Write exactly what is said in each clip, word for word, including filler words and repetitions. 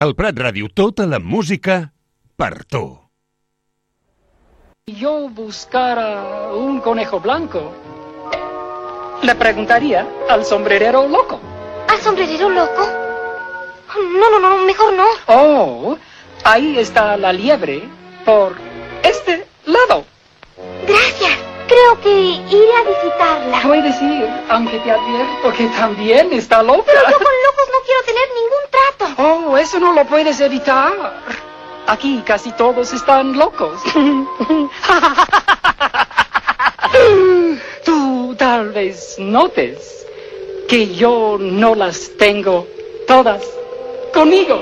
Al Prat Ràdio, tota la música per tu. Yo buscara un conejo blanco, le preguntaría al sombrerero loco. ¿Al sombrerero loco? No, no, no, mejor no. Oh, ahí está la liebre por este lado. Gracias. Creo que iré a visitarla. Puedes ir, aunque te advierto que también está loca. Pero yo con locos no quiero tener ningún trato. Oh, eso no lo puedes evitar. Aquí casi todos están locos. Tú tal vez notes que yo no las tengo todas conmigo.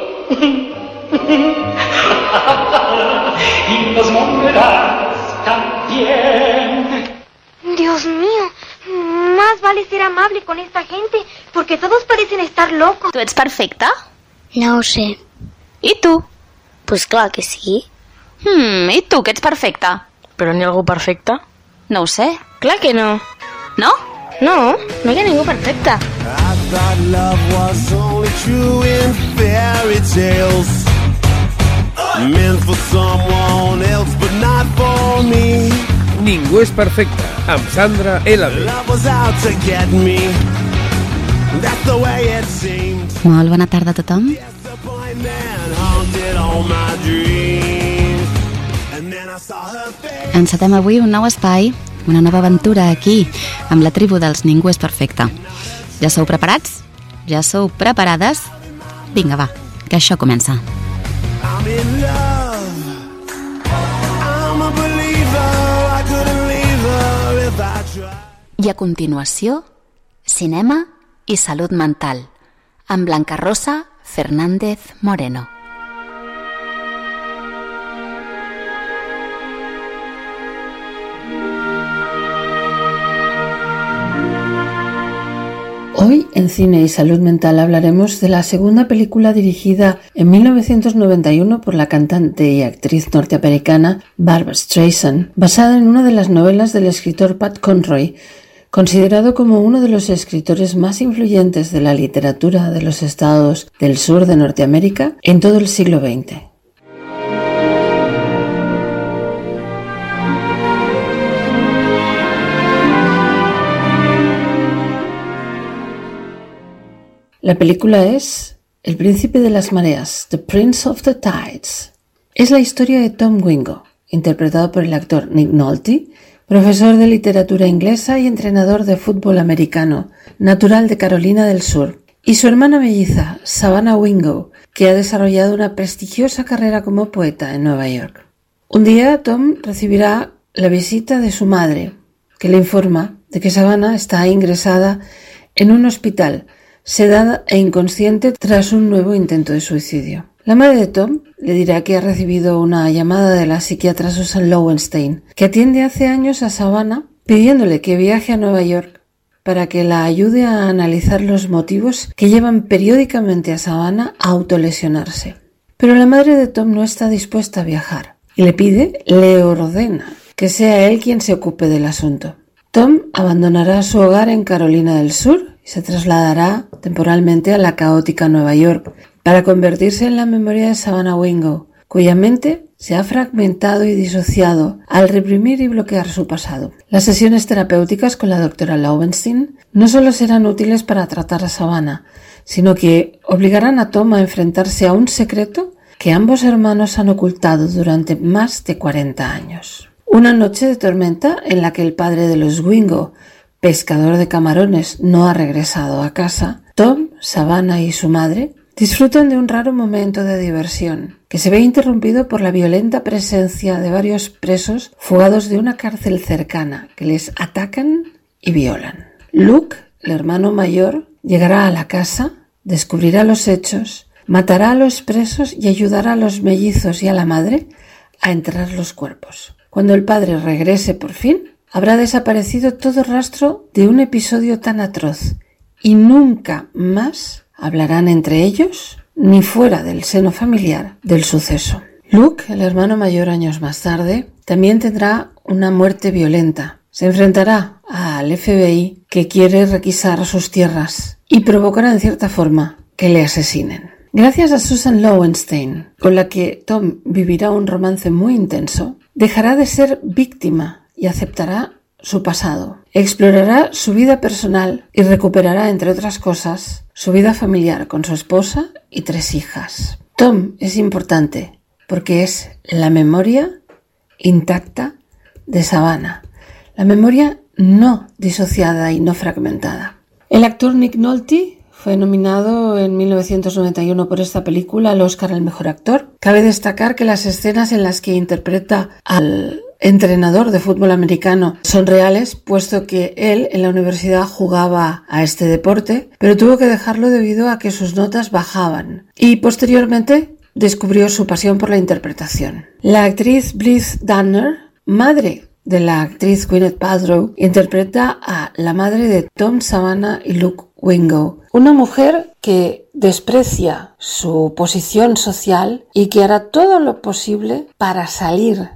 Y los moverás también. Dios mío, más vale ser amable con esta gente, porque todos parecen estar locos. ¿Tú ets perfecta? No ho sé. I tu? Pues clar que sí. Hmm, I tu, que ets perfecta? Però n'hi ha algú perfecte? No ho sé. Clar que no. No? No, no hi ha ningú perfecte. I thought love was only true in fairy tales, meant for someone else but not for me. Ningú és perfecte, amb Sandra L B. Love was out to get me. That's the way it seemed. Molt bona tarda a tothom. Disappointment haunted all my dreams. And then I saw her face. Encetem avui un nou espai, una nova aventura aquí, amb la tribu dels Ningú és perfecte. Ja sou preparats? Ja sou preparades? Vinga, va, que això comença. I'm in love. I'm a believer. I couldn't leave her if I tried. I a continuació, cinema i salut mental, amb Blanca Rosa Fernández Moreno. Hoy en Cine y Salud Mental hablaremos de la segunda película dirigida en mil novecientos noventa y uno por la cantante y actriz norteamericana Barbra Streisand, basada en una de las novelas del escritor Pat Conroy, considerado como uno de los escritores más influyentes de la literatura de los estados del sur de Norteamérica en todo el siglo veinte. La película es El Príncipe de las Mareas, The Prince of the Tides. Es la historia de Tom Wingo, interpretado por el actor Nick Nolte, profesor de literatura inglesa y entrenador de fútbol americano, natural de Carolina del Sur, y su hermana melliza, Savannah Wingo, que ha desarrollado una prestigiosa carrera como poeta en Nueva York. Un día Tom recibirá la visita de su madre, que le informa de que Savannah está ingresada en un hospital, sedada e inconsciente tras un nuevo intento de suicidio. La madre de Tom le dirá que ha recibido una llamada de la psiquiatra Susan Lowenstein, que atiende hace años a Savannah, pidiéndole que viaje a Nueva York para que la ayude a analizar los motivos que llevan periódicamente a Savannah a autolesionarse. Pero la madre de Tom no está dispuesta a viajar y le pide, le ordena, que sea él quien se ocupe del asunto. Tom abandonará su hogar en Carolina del Sur y se trasladará temporalmente a la caótica Nueva York para convertirse en la memoria de Savannah Wingo, cuya mente se ha fragmentado y disociado al reprimir y bloquear su pasado. Las sesiones terapéuticas con la doctora Lowenstein no solo serán útiles para tratar a Savannah, sino que obligarán a Tom a enfrentarse a un secreto que ambos hermanos han ocultado durante más de cuarenta años. Una noche de tormenta en la que el padre de los Wingo, pescador de camarones, no ha regresado a casa, Tom, Savannah y su madre disfrutan de un raro momento de diversión, que se ve interrumpido por la violenta presencia de varios presos fugados de una cárcel cercana, que les atacan y violan. Luke, el hermano mayor, llegará a la casa, descubrirá los hechos, matará a los presos y ayudará a los mellizos y a la madre a enterrar los cuerpos. Cuando el padre regrese por fin, habrá desaparecido todo rastro de un episodio tan atroz y nunca más hablarán entre ellos ni fuera del seno familiar del suceso. Luke, el hermano mayor años más tarde, también tendrá una muerte violenta. Se enfrentará al F B I que quiere requisar sus tierras y provocará en cierta forma que le asesinen. Gracias a Susan Lowenstein, con la que Tom vivirá un romance muy intenso, dejará de ser víctima y aceptará su pasado. Explorará su vida personal y recuperará, entre otras cosas, su vida familiar con su esposa y tres hijas. Tom es importante porque es la memoria intacta de Savannah, la memoria no disociada y no fragmentada. El actor Nick Nolte fue nominado en mil novecientos noventa y uno por esta película al Oscar al Mejor Actor. Cabe destacar que las escenas en las que interpreta al entrenador de fútbol americano son reales, puesto que él en la universidad jugaba a este deporte, pero tuvo que dejarlo debido a que sus notas bajaban y posteriormente descubrió su pasión por la interpretación. La actriz Blythe Danner, madre de la actriz Gwyneth Paltrow, interpreta a la madre de Tom, Savannah y Luke Wingo, una mujer que desprecia su posición social y que hará todo lo posible para salir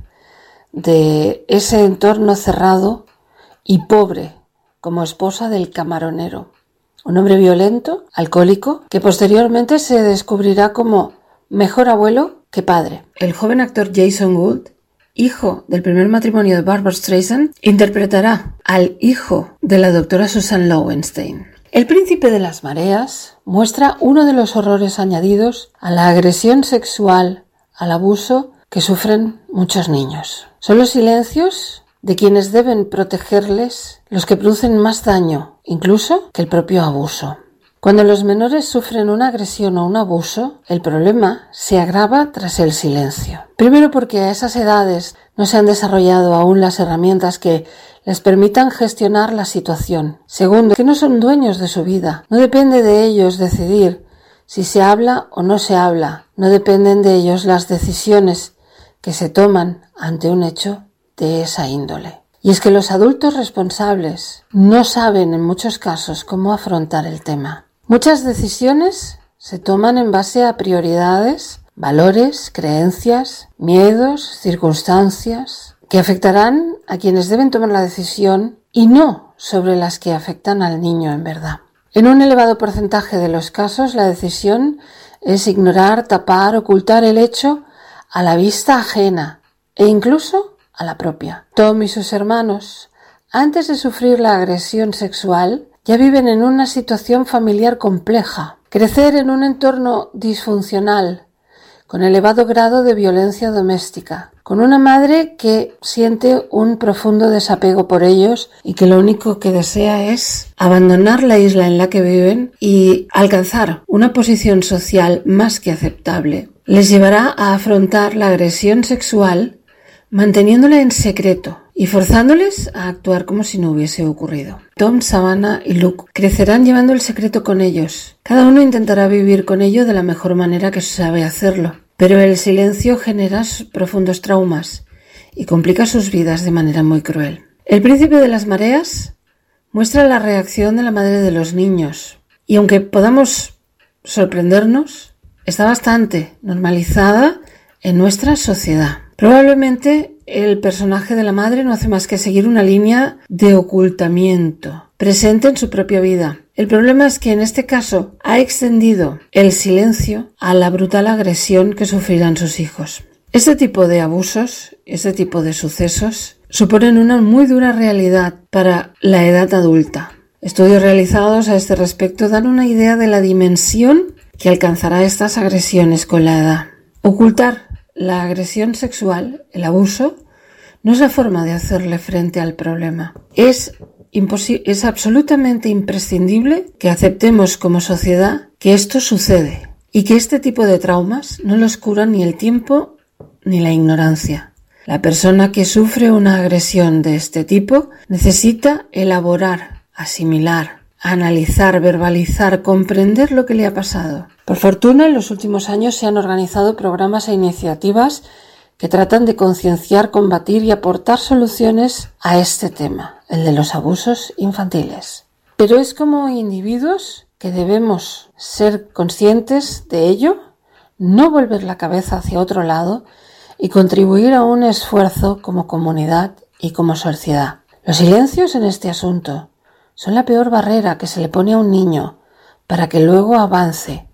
de ese entorno cerrado y pobre como esposa del camaronero, un hombre violento, alcohólico, que posteriormente se descubrirá como mejor abuelo que padre. El joven actor Jason Gould, hijo del primer matrimonio de Barbra Streisand, interpretará al hijo de la doctora Susan Lowenstein. El Príncipe de las Mareas muestra uno de los horrores añadidos a la agresión sexual, al abuso que sufren muchos niños. Son los silencios de quienes deben protegerles los que producen más daño, incluso que el propio abuso. Cuando los menores sufren una agresión o un abuso, el problema se agrava tras el silencio. Primero porque a esas edades no se han desarrollado aún las herramientas que les permitan gestionar la situación. Segundo, que no son dueños de su vida. No depende de ellos decidir si se habla o no se habla. No dependen de ellos las decisiones que se toman ante un hecho de esa índole. Y es que los adultos responsables no saben en muchos casos cómo afrontar el tema. Muchas decisiones se toman en base a prioridades, valores, creencias, miedos, circunstancias, que afectarán a quienes deben tomar la decisión y no sobre las que afectan al niño en verdad. En un elevado porcentaje de los casos, la decisión es ignorar, tapar, ocultar el hecho a la vista ajena e incluso a la propia. Tom y sus hermanos, antes de sufrir la agresión sexual, ya viven en una situación familiar compleja. Crecer en un entorno disfuncional, con elevado grado de violencia doméstica, con una madre que siente un profundo desapego por ellos y que lo único que desea es abandonar la isla en la que viven y alcanzar una posición social más que aceptable, les llevará a afrontar la agresión sexual manteniéndola en secreto y forzándoles a actuar como si no hubiese ocurrido. Tom, Savannah y Luke crecerán llevando el secreto con ellos. Cada uno intentará vivir con ello de la mejor manera que sabe hacerlo, pero el silencio genera profundos traumas y complica sus vidas de manera muy cruel. El Príncipe de las Mareas muestra la reacción de la madre de los niños y aunque podamos sorprendernos, está bastante normalizada en nuestra sociedad. Probablemente el personaje de la madre no hace más que seguir una línea de ocultamiento presente en su propia vida. El problema es que en este caso ha extendido el silencio a la brutal agresión que sufrirán sus hijos. Este tipo de abusos, este tipo de sucesos, suponen una muy dura realidad para la edad adulta. Estudios realizados a este respecto dan una idea de la dimensión que alcanzará estas agresiones con la edad. Ocultar la agresión sexual, el abuso, no es la forma de hacerle frente al problema. Es imposi- es absolutamente imprescindible que aceptemos como sociedad que esto sucede y que este tipo de traumas no los cura ni el tiempo ni la ignorancia. La persona que sufre una agresión de este tipo necesita elaborar, asimilar, analizar, verbalizar, comprender lo que le ha pasado. Por fortuna, en los últimos años se han organizado programas e iniciativas que tratan de concienciar, combatir y aportar soluciones a este tema, el de los abusos infantiles. Pero es como individuos que debemos ser conscientes de ello, no volver la cabeza hacia otro lado y contribuir a un esfuerzo como comunidad y como sociedad. Los silencios en este asunto son la peor barrera que se le pone a un niño para que luego avance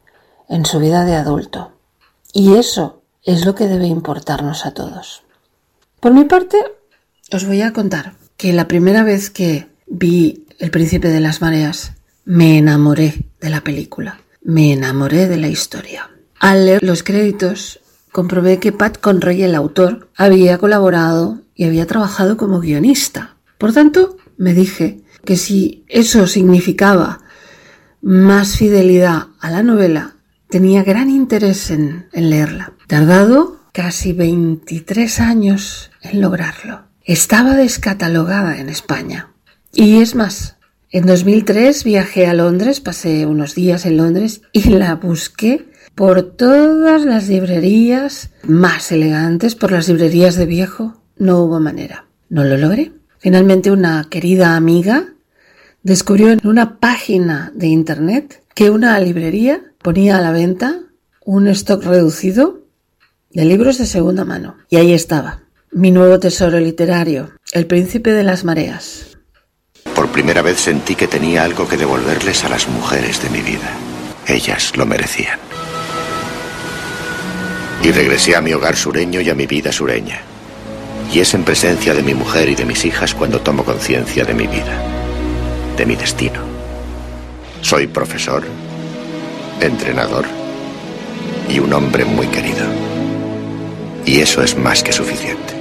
en su vida de adulto. Y eso es lo que debe importarnos a todos. Por mi parte, os voy a contar que la primera vez que vi El Príncipe de las Mareas, me enamoré de la película, me enamoré de la historia. Al leer los créditos, comprobé que Pat Conroy, el autor, había colaborado y había trabajado como guionista. Por tanto, me dije que si eso significaba más fidelidad a la novela, tenía gran interés en, en leerla. Tardado casi veintitrés años en lograrlo. Estaba descatalogada en España. Y es más, en dos mil tres viajé a Londres, pasé unos días en Londres y la busqué por todas las librerías más elegantes, por las librerías de viejo. No hubo manera. No lo logré. Finalmente una querida amiga descubrió en una página de internet que una librería ponía a la venta un stock reducido de libros de segunda mano. Y ahí estaba, mi nuevo tesoro literario, El Príncipe de las Mareas. Por primera vez sentí que tenía algo que devolverles a las mujeres de mi vida. Ellas lo merecían. Y regresé a mi hogar sureño y a mi vida sureña. Y es en presencia de mi mujer y de mis hijas cuando tomo conciencia de mi vida, de mi destino. Soy profesor, entrenador y un hombre muy querido. Y eso es más que suficiente.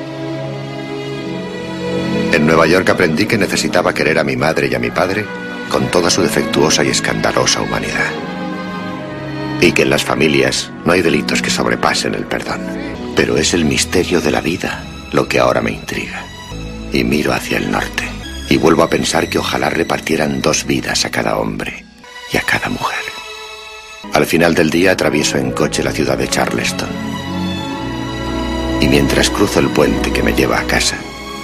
En Nueva York aprendí que necesitaba querer a mi madre y a mi padre con toda su defectuosa y escandalosa humanidad. Y que en las familias no hay delitos que sobrepasen el perdón. Pero es el misterio de la vida lo que ahora me intriga. Y miro hacia el norte y vuelvo a pensar que ojalá repartieran dos vidas a cada hombre y a cada mujer. Al final del día atravieso en coche la ciudad de Charleston. Y mientras cruzo el puente que me lleva a casa,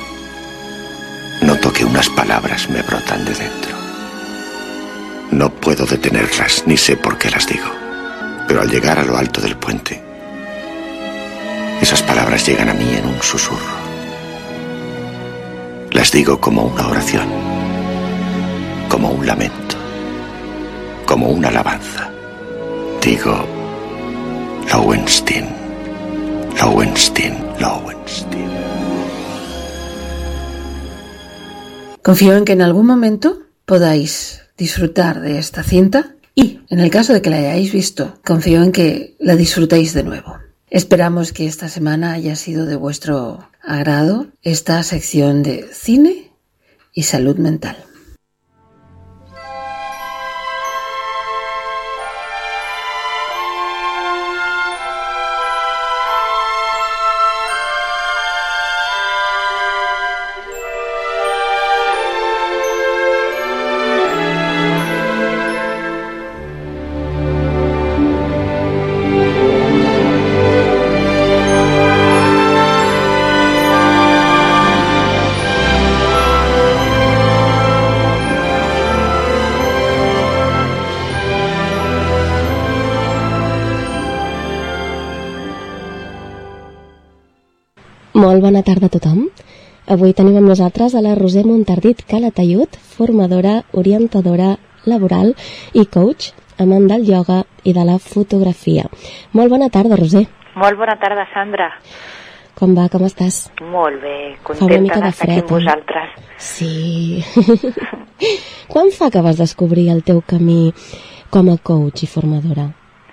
noto que unas palabras me brotan de dentro. No puedo detenerlas, ni sé por qué las digo. Pero al llegar a lo alto del puente, esas palabras llegan a mí en un susurro. Las digo como una oración, como un lamento, como una alabanza. Digo, Lowenstein, Lowenstein, Lowenstein. Confío en que en algún momento podáis disfrutar de esta cinta y, en el caso de que la hayáis visto, confío en que la disfrutéis de nuevo. Esperamos que esta semana haya sido de vuestro agrado esta sección de cine y salud mental. Molt bona tarda a tothom. Avui tenim amb nosaltres a la Roser Montardit Calatayud, formadora, orientadora laboral i coach, amant del ioga i de la fotografia. Molt bona tarda, Roser. Molt bona tarda, Sandra. Com va, com estàs? Molt bé, contenta d'estar aquí amb vosaltres. Sí. Quan fa que vas descobrir el teu camí com a coach i formadora?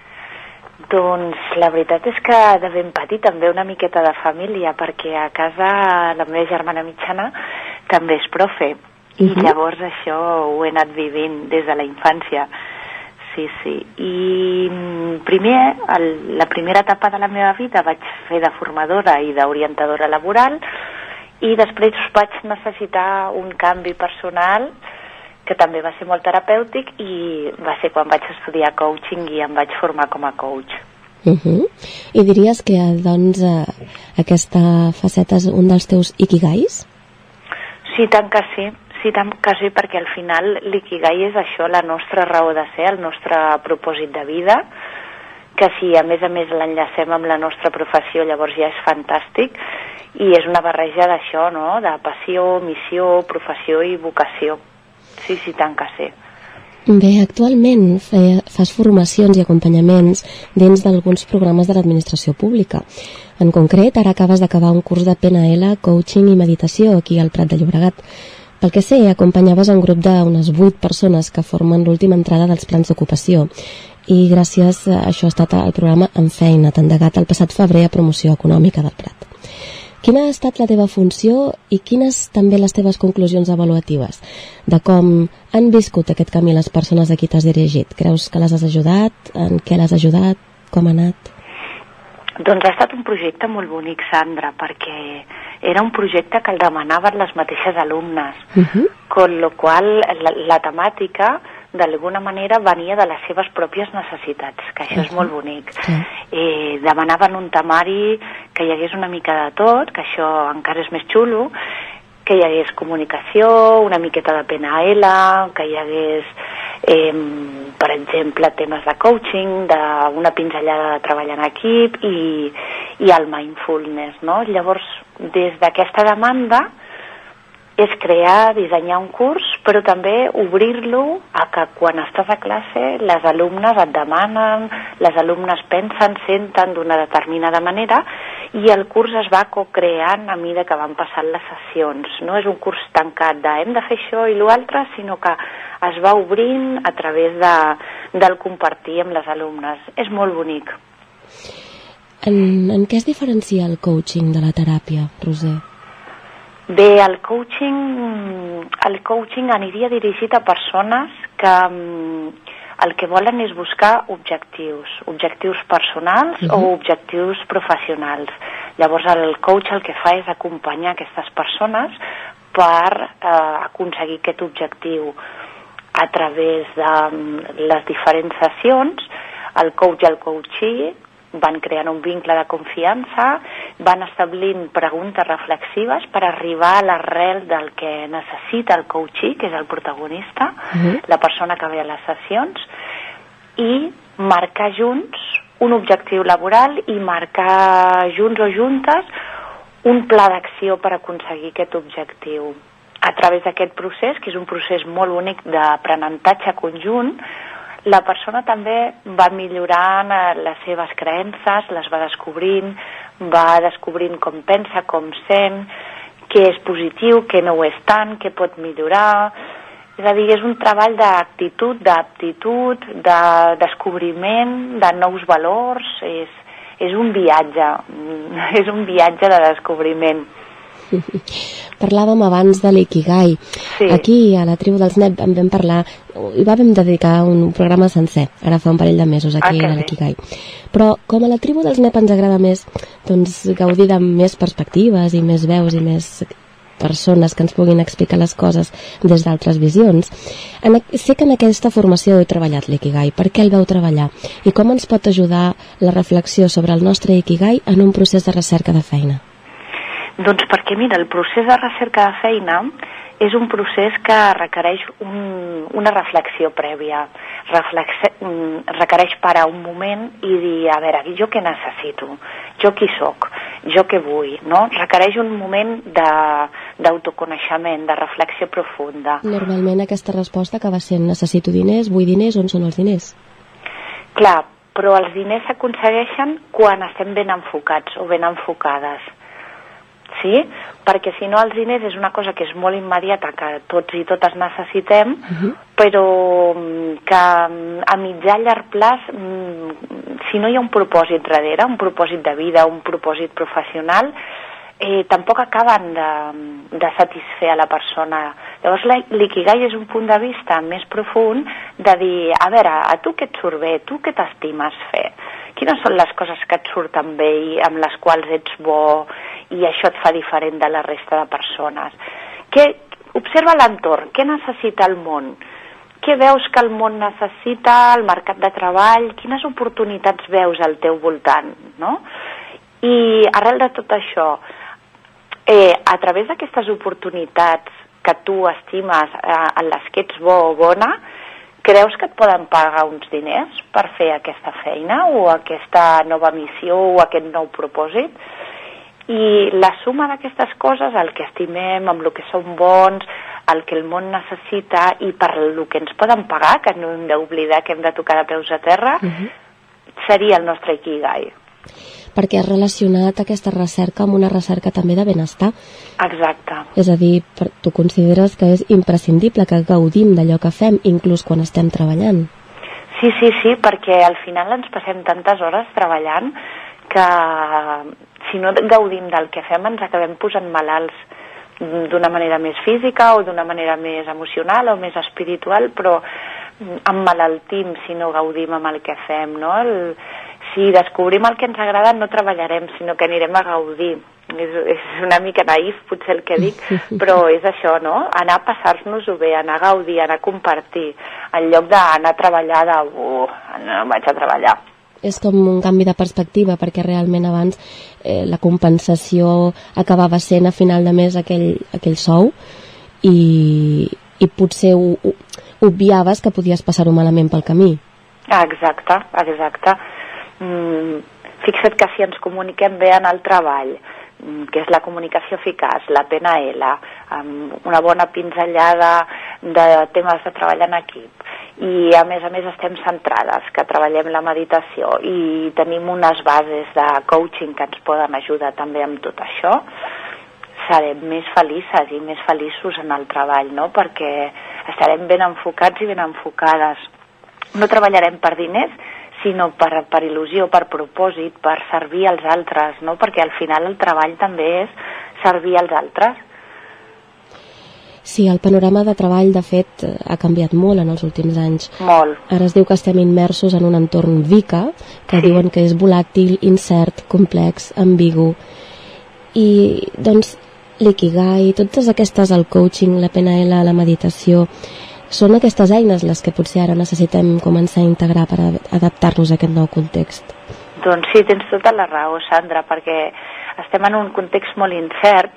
Doncs la veritat és que de ben petit també una miqueta de família, perquè a casa la meva germana mitjana també és profe, i uh-huh. llavors això ho he anat vivint des de la infància. Sí, sí. I primer, el, la primera etapa de la meva vida vaig fer de formadora i d'orientadora laboral, i després vaig necessitar un canvi personal que també va ser molt terapèutic, i va ser quan vaig estudiar coaching i em vaig formar com a coach. Uh-huh. I diries que doncs eh, aquesta faceta és un dels teus ikigais? Sí, tant que sí, sí, tant que sí, perquè al final l'ikigai és això, la nostra raó de ser, el nostre propòsit de vida, que si a més a més l'enllacem amb la nostra professió llavors ja és fantàstic, i és una barreja d'això, no?, de passió, missió, professió i vocació. Sí, sí, tant que sí. Bé, actualment fas formacions i acompanyaments dins d'alguns programes de l'administració pública. En concret, ara acabes d'acabar un curs de P N L, coaching i meditació aquí al Prat de Llobregat. Pel que sé, acompanyaves un grup d'unes vuit persones que formen l'última entrada dels plans d'ocupació i gràcies a això ha estat el programa En Feina, endegat el passat febrer a Promoció Econòmica del Prat. Quina ha estat la teva funció i quines també les teves conclusions avaluatives de com han viscut aquest camí les persones a qui t'has dirigit? Creus que les has ajudat? En què les has ajudat? Com ha anat? Doncs ha estat un projecte molt bonic, Sandra, perquè era un projecte que el demanaven les mateixes alumnes, uh-huh. con lo qual la, la temàtica d'alguna manera venia de les seves pròpies necessitats, que això uh-huh. és molt bonic. Uh-huh. Eh, demanaven un temari que hi hagués una mica de tot, que això encara és més xulo, que hi hagués comunicació, una miqueta de P N L, que hi hagués, eh, per exemple, temes de coaching, d'una pinzellada de treball en equip i, i el mindfulness, no? Llavors, des d'aquesta demanda és crear, dissenyar un curs, però també obrir-lo a que quan estàs a classe les alumnes et demanen, les alumnes pensen, senten d'una determinada manera i el curs es va co-creant a mesura que van passant les sessions. No és un curs tancat de hem de fer això i l'altre, sinó que es va obrint a través de, del compartir amb les alumnes. És molt bonic. En, en què es diferencia el coaching de la teràpia, Roser? Bé, el coaching, el coaching aniria dirigit a persones que el que volen és buscar objectius, objectius personals uh-huh. o objectius professionals. Llavors el coach el que fa és acompanyar aquestes persones per eh, aconseguir aquest objectiu a través de les diferents sessions. El coach i el coachee van creant un vincle de confiança, van establint preguntes reflexives per arribar a l'arrel del que necessita el coachee, que és el protagonista, uh-huh. la persona que ve a les sessions, i marcar junts un objectiu laboral i marcar junts o juntes un pla d'acció per aconseguir aquest objectiu. A través d'aquest procés, que és un procés molt únic d'aprenentatge conjunt, la persona també va millorant les seves creences, les va descobrint, va descobrint com pensa, com sent, què és positiu, què no ho és tant, què pot millorar. És a dir, és un treball d'actitud, d'aptitud, de descobriment, de nous valors, és, és un viatge, és un viatge de descobriment. Parlàvem abans de l'Ikigai. Sí. Aquí, a la tribu dels N E P, en vam parlar, i vam dedicar un programa sencer, ara fa un parell de mesos, aquí ah, a l'Ikigai. Però com a la tribu dels N E P ens agrada més doncs, gaudir de més perspectives i més veus i més persones que ens puguin explicar les coses des d'altres visions, en, sé que en aquesta formació heu treballat l'Ikigai. Per què el vau treballar? I com ens pot ajudar la reflexió sobre el nostre Ikigai en un procés de recerca de feina? Doncs perquè, mira, el procés de recerca de feina és un procés que requereix un, una reflexió prèvia, Reflexe, requereix parar un moment i dir, a veure, jo què necessito? Jo qui sóc? Jo què vull? No? Requereix un moment d'autoconeixement, de, de reflexió profunda. Normalment aquesta resposta acaba sent necessito diners, vull diners, on són els diners? Clar, però els diners s'aconsegueixen quan estem ben enfocats o ben enfocades. Sí? Perquè si no els diners és una cosa que és molt immediata, que tots i totes necessitem, uh-huh. però que a mitjà i llarg plaç, si no hi ha un propòsit darrere, un propòsit de vida, un propòsit professional, eh, tampoc acaben de, de satisfer a la persona. Llavors l'Ikigai és un punt de vista més profund de dir, a veure, a tu què et surt bé, tu què t'estimes fer? Quines són les coses que et surten bé i amb les quals ets bo i això et fa diferent de la resta de persones? Que, observa l'entorn, què necessita el món? Què veus que el món necessita, el mercat de treball? Quines oportunitats veus al teu voltant? No? I arrel de tot això, eh, a través d'aquestes oportunitats que tu estimes, eh, en les que ets bo o bona, creus que et poden pagar uns diners per fer aquesta feina o aquesta nova missió o aquest nou propòsit? I la suma d'aquestes coses, el que estimem, amb el que som bons, el que el món necessita i per el que ens poden pagar, que no hem d'oblidar que hem de tocar de peus a terra, uh-huh. seria el nostre Ikigai. Perquè has relacionat aquesta recerca amb una recerca també de benestar. Exacte. És a dir, tu consideres que és imprescindible que gaudim d'allò que fem, inclús quan estem treballant? Sí, sí, sí, perquè al final ens passem tantes hores treballant que si no gaudim del que fem ens acabem posant malalts d'una manera més física o d'una manera més emocional o més espiritual, però emmalaltim si no gaudim amb el que fem, no? El, si descobrim el que ens agrada no treballarem, sinó que anirem a gaudir. És, és una mica naïf potser el que dic, però és això, no? Anar a passar-nos-ho bé, anar a gaudir, anar a compartir, en lloc d'anar a treballar de, uh, no vaig a treballar. És com un canvi de perspectiva, perquè realment abans eh, la compensació acabava sent a final de mes aquell, aquell sou i, i potser ho, ho, obviaves que podies passar-ho malament pel camí. Ah, exacte, exacte. Mm, fixa't que si ens comuniquem bé en el treball, que és la comunicació eficaç, la P N L, amb una bona pinzellada de temes de treball en equip, i a més a més estem centrades, que treballem la meditació i tenim unes bases de coaching que ens poden ajudar també amb tot això, serem més felices i més feliços en el treball, no? Perquè estarem ben enfocats i ben enfocades. No treballarem per diners, sinó per, per il·lusió, per propòsit, per servir als altres, no? Perquè al final el treball també és servir als altres. Sí, el panorama de treball, de fet, ha canviat molt en els últims anys. Molt. Ara es diu que estem immersos en un entorn VICA, que sí. Diuen que és volàtil, incert, complex, ambigu. I, doncs, l'ikigai, totes aquestes, el coaching, la P N L, la meditació, són aquestes eines les que potser ara necessitem començar a integrar per adaptar-nos a aquest nou context. Doncs sí, tens tota la raó, Sandra, perquè estem en un context molt incert,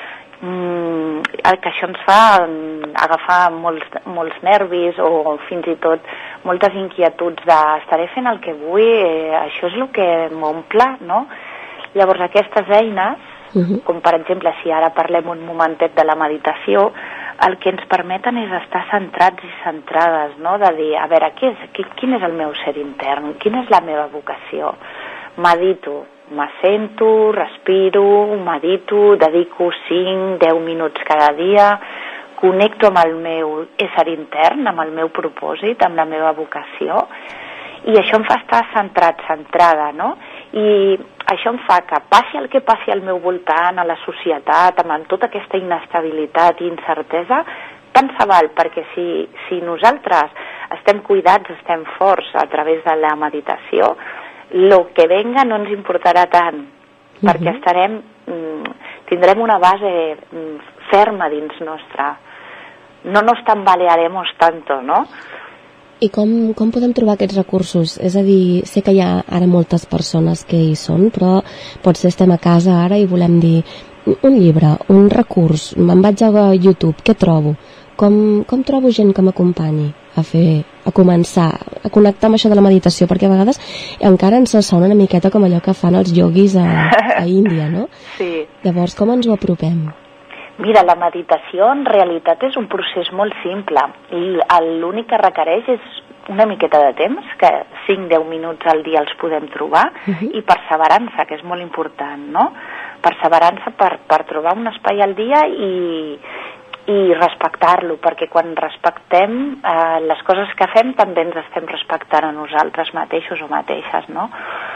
mm, que això ens fa agafar molts, molts nervis o fins i tot moltes inquietuds de estaré fent el que vull, eh, això és el que m'omple, no? Llavors aquestes eines, uh-huh. com per exemple si ara parlem un momentet de la meditació, el que ens permeten és estar centrats i centrades, no? De dir, a veure, què és, quin és el meu ser intern, quina és la meva vocació? Medito, m'assento, respiro, medito, dedico cinc, deu minuts cada dia, connecto amb el meu ésser intern, amb el meu propòsit, amb la meva vocació, i això em fa estar centrat, centrada, no? I això em fa que passi el que passi al meu voltant, a la societat, amb tota aquesta inestabilitat i incertesa, tant se val, perquè si, si nosaltres estem cuidats, estem forts a través de la meditació, el que venga no ens importarà tant, uh-huh. perquè estarem, tindrem una base ferma dins nostra. No nos tambalearemos tanto, no? I com, com podem trobar aquests recursos? És a dir, sé que hi ha ara moltes persones que hi són, però potser estem a casa ara i volem dir un llibre, un recurs, me'n vaig a YouTube, què trobo? Com, com trobo gent que m'acompanyi a fer, a començar, a connectar amb això de la meditació? Perquè a vegades encara ens sona una miqueta com allò que fan els ioguis a, a Índia, no? Sí. Llavors, com ens ho apropem? Mira, la meditació en realitat és un procés molt simple i l'únic que requereix és una miqueta de temps, que cinc a deu minuts al dia els podem trobar, uh-huh. i perseverança, que és molt important, no? Perseverança per, per trobar un espai al dia i, i respectar-lo, perquè quan respectem eh, les coses que fem també ens estem respectant a nosaltres mateixos o mateixes, no?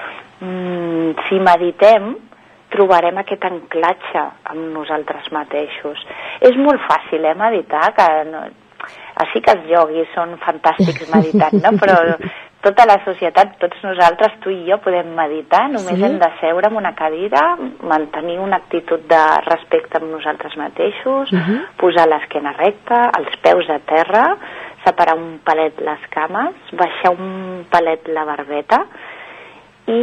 Mm, si meditem, trobarem aquest anclatge amb nosaltres mateixos. És molt fàcil, eh, meditar, que no, així que els ioguis són fantàstics meditant, no? Però tota la societat, tots nosaltres, tu i jo, podem meditar, només sí? hem de seure en una cadira, mantenir una actitud de respecte amb nosaltres mateixos, uh-huh. posar l'esquena recta, els peus a terra, separar un palet les cames, baixar un palet la barbeta i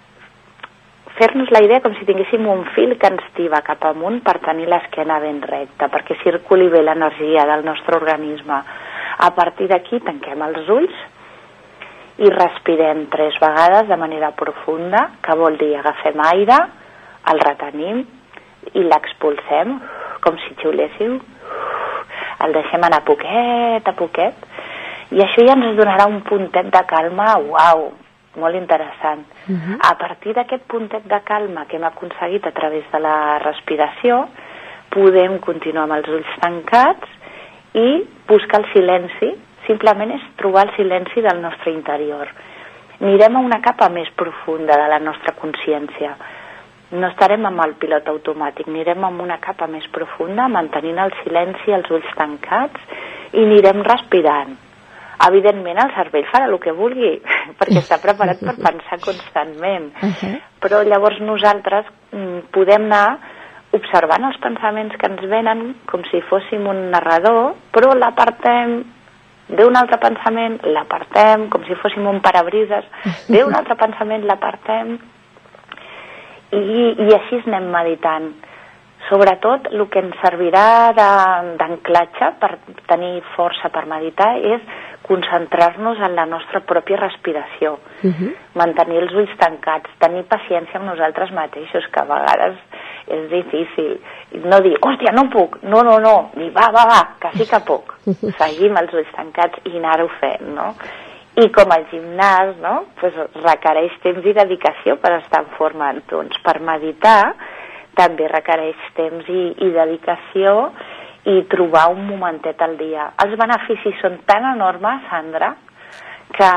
fer-nos la idea com si tinguéssim un fil que ens tiba cap amunt per tenir l'esquena ben recta, perquè circuli bé l'energia del nostre organisme. A partir d'aquí tanquem els ulls i respirem tres vegades de manera profunda, que vol dir agafem aire, el retenim i l'expulsem com si xiuléssim. el deixem anar poquet a poquet, i això ja ens donarà un puntet de calma, uau, molt interessant. Uh-huh. A partir d'aquest puntet de calma que hem aconseguit a través de la respiració, podem continuar amb els ulls tancats i buscar el silenci. Simplement és trobar el silenci del nostre interior. Anirem a una capa més profunda de la nostra consciència. No estarem amb el pilot automàtic, anirem amb una capa més profunda, mantenint el silenci, els ulls tancats, i anirem respirant. Evidentment el cervell farà el que vulgui, perquè està preparat per pensar constantment. Uh-huh. Però llavors nosaltres mm, podem anar observant els pensaments que ens venen com si fóssim un narrador, però l'apartem d'un altre pensament, l'apartem com si fóssim un parabrises, d'un altre pensament l'apartem, i, i així anem meditant. Sobretot el que ens servirà d'anclatge per tenir força per meditar és concentrar-nos en la nostra pròpia respiració, uh-huh. mantenir els ulls tancats, tenir paciència amb nosaltres mateixos, que a vegades és difícil. No dir, hòstia, no puc, no, no, no, dir, va, va, va, que sí que puc. Seguim els ulls tancats i anar-ho fent, no? I com el gimnàs, no?, pues requereix temps i dedicació per estar en forma. Doncs per meditar també requereix temps i, i dedicació i trobar un momentet al dia. Els beneficis són tan enormes, Sandra, que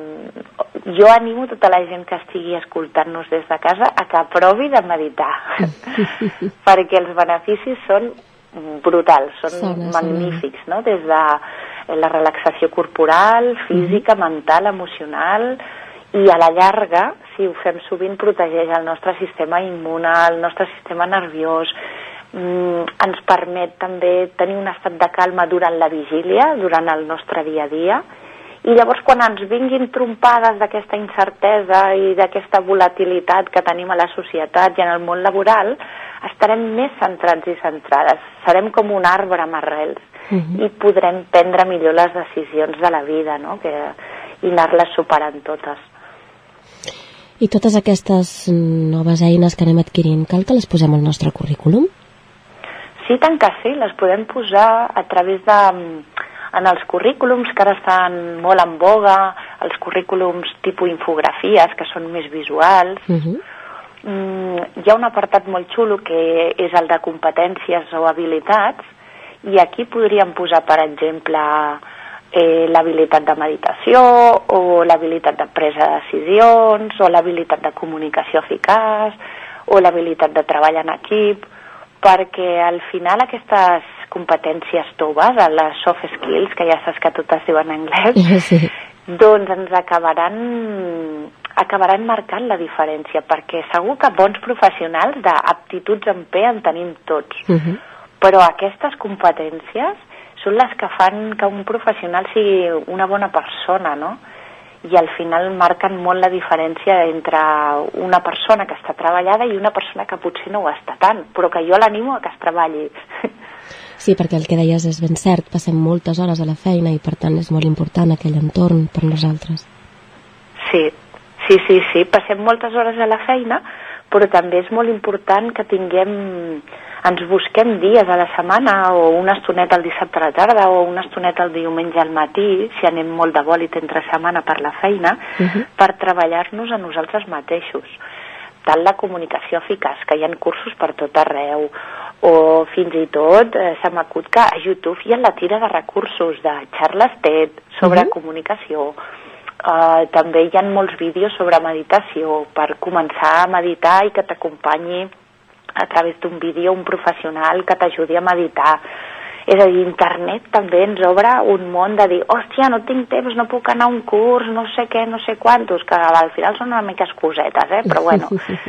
jo animo tota la gent que estigui escoltant-nos des de casa a que provi de meditar, perquè els beneficis són brutals, són sona, magnífics, sona. No? Des de la relaxació corporal, física, mm-hmm. mental, emocional, i a la llarga, si ho fem sovint, protegeix el nostre sistema immune, el nostre sistema nerviós, mm, ens permet també tenir un estat de calma durant la vigília, durant el nostre dia a dia, i llavors quan ens vinguin trompades d'aquesta incertesa i d'aquesta volatilitat que tenim a la societat i en el món laboral, estarem més centrats i centrades, serem com un arbre amb arrels, uh-huh. i podrem prendre millor les decisions de la vida, no? que, i anar-les superant totes. I totes aquestes noves eines que anem adquirint, cal que les posem al nostre currículum? Sí, tant que sí, les podem posar a través de... en els currículums que ara estan molt en boga, els currículums tipus infografies, que són més visuals. Uh-huh. Mm, hi ha un apartat molt xulo que és el de competències o habilitats, i aquí podríem posar, per exemple, eh, l'habilitat de meditació, o l'habilitat de presa de decisions, o l'habilitat de comunicació eficaç, o l'habilitat de treball en equip, perquè al final aquestes competències toves, les soft skills, que ja saps que totes diuen en anglès, sí. doncs ens acabaran, acabaran marcant la diferència, perquè segur que bons professionals d'aptituds en P en tenim tots, uh-huh. però aquestes competències són les que fan que un professional sigui una bona persona, no? I al final marquen molt la diferència entre una persona que està treballada i una persona que potser no ho està tant, però que jo l'animo a que es treballi. Sí, perquè el que deies és ben cert, passem moltes hores a la feina i per tant és molt important aquell entorn per nosaltres. Sí, sí, sí, sí, passem moltes hores a la feina, però també és molt important que tinguem, ens busquem dies a la setmana o una estoneta el dissabte a la tarda o una estoneta el diumenge al matí, si anem molt de bòlit entre setmana per la feina, uh-huh. per treballar-nos a nosaltres mateixos. Tant la comunicació eficaç, que hi ha cursos per tot arreu, o fins i tot eh, se m'acut que a YouTube hi ha la tira de recursos de xarles TED sobre uh-huh. comunicació. Uh, també hi ha molts vídeos sobre meditació per començar a meditar i que t'acompanyi a través d'un vídeo un professional que t'ajudi a meditar. És a dir, internet també ens obre un món de dir, hòstia, no tinc temps, no puc anar a un curs, no sé què, no sé quantos, que al final són una mica excusetes, eh? Però bueno,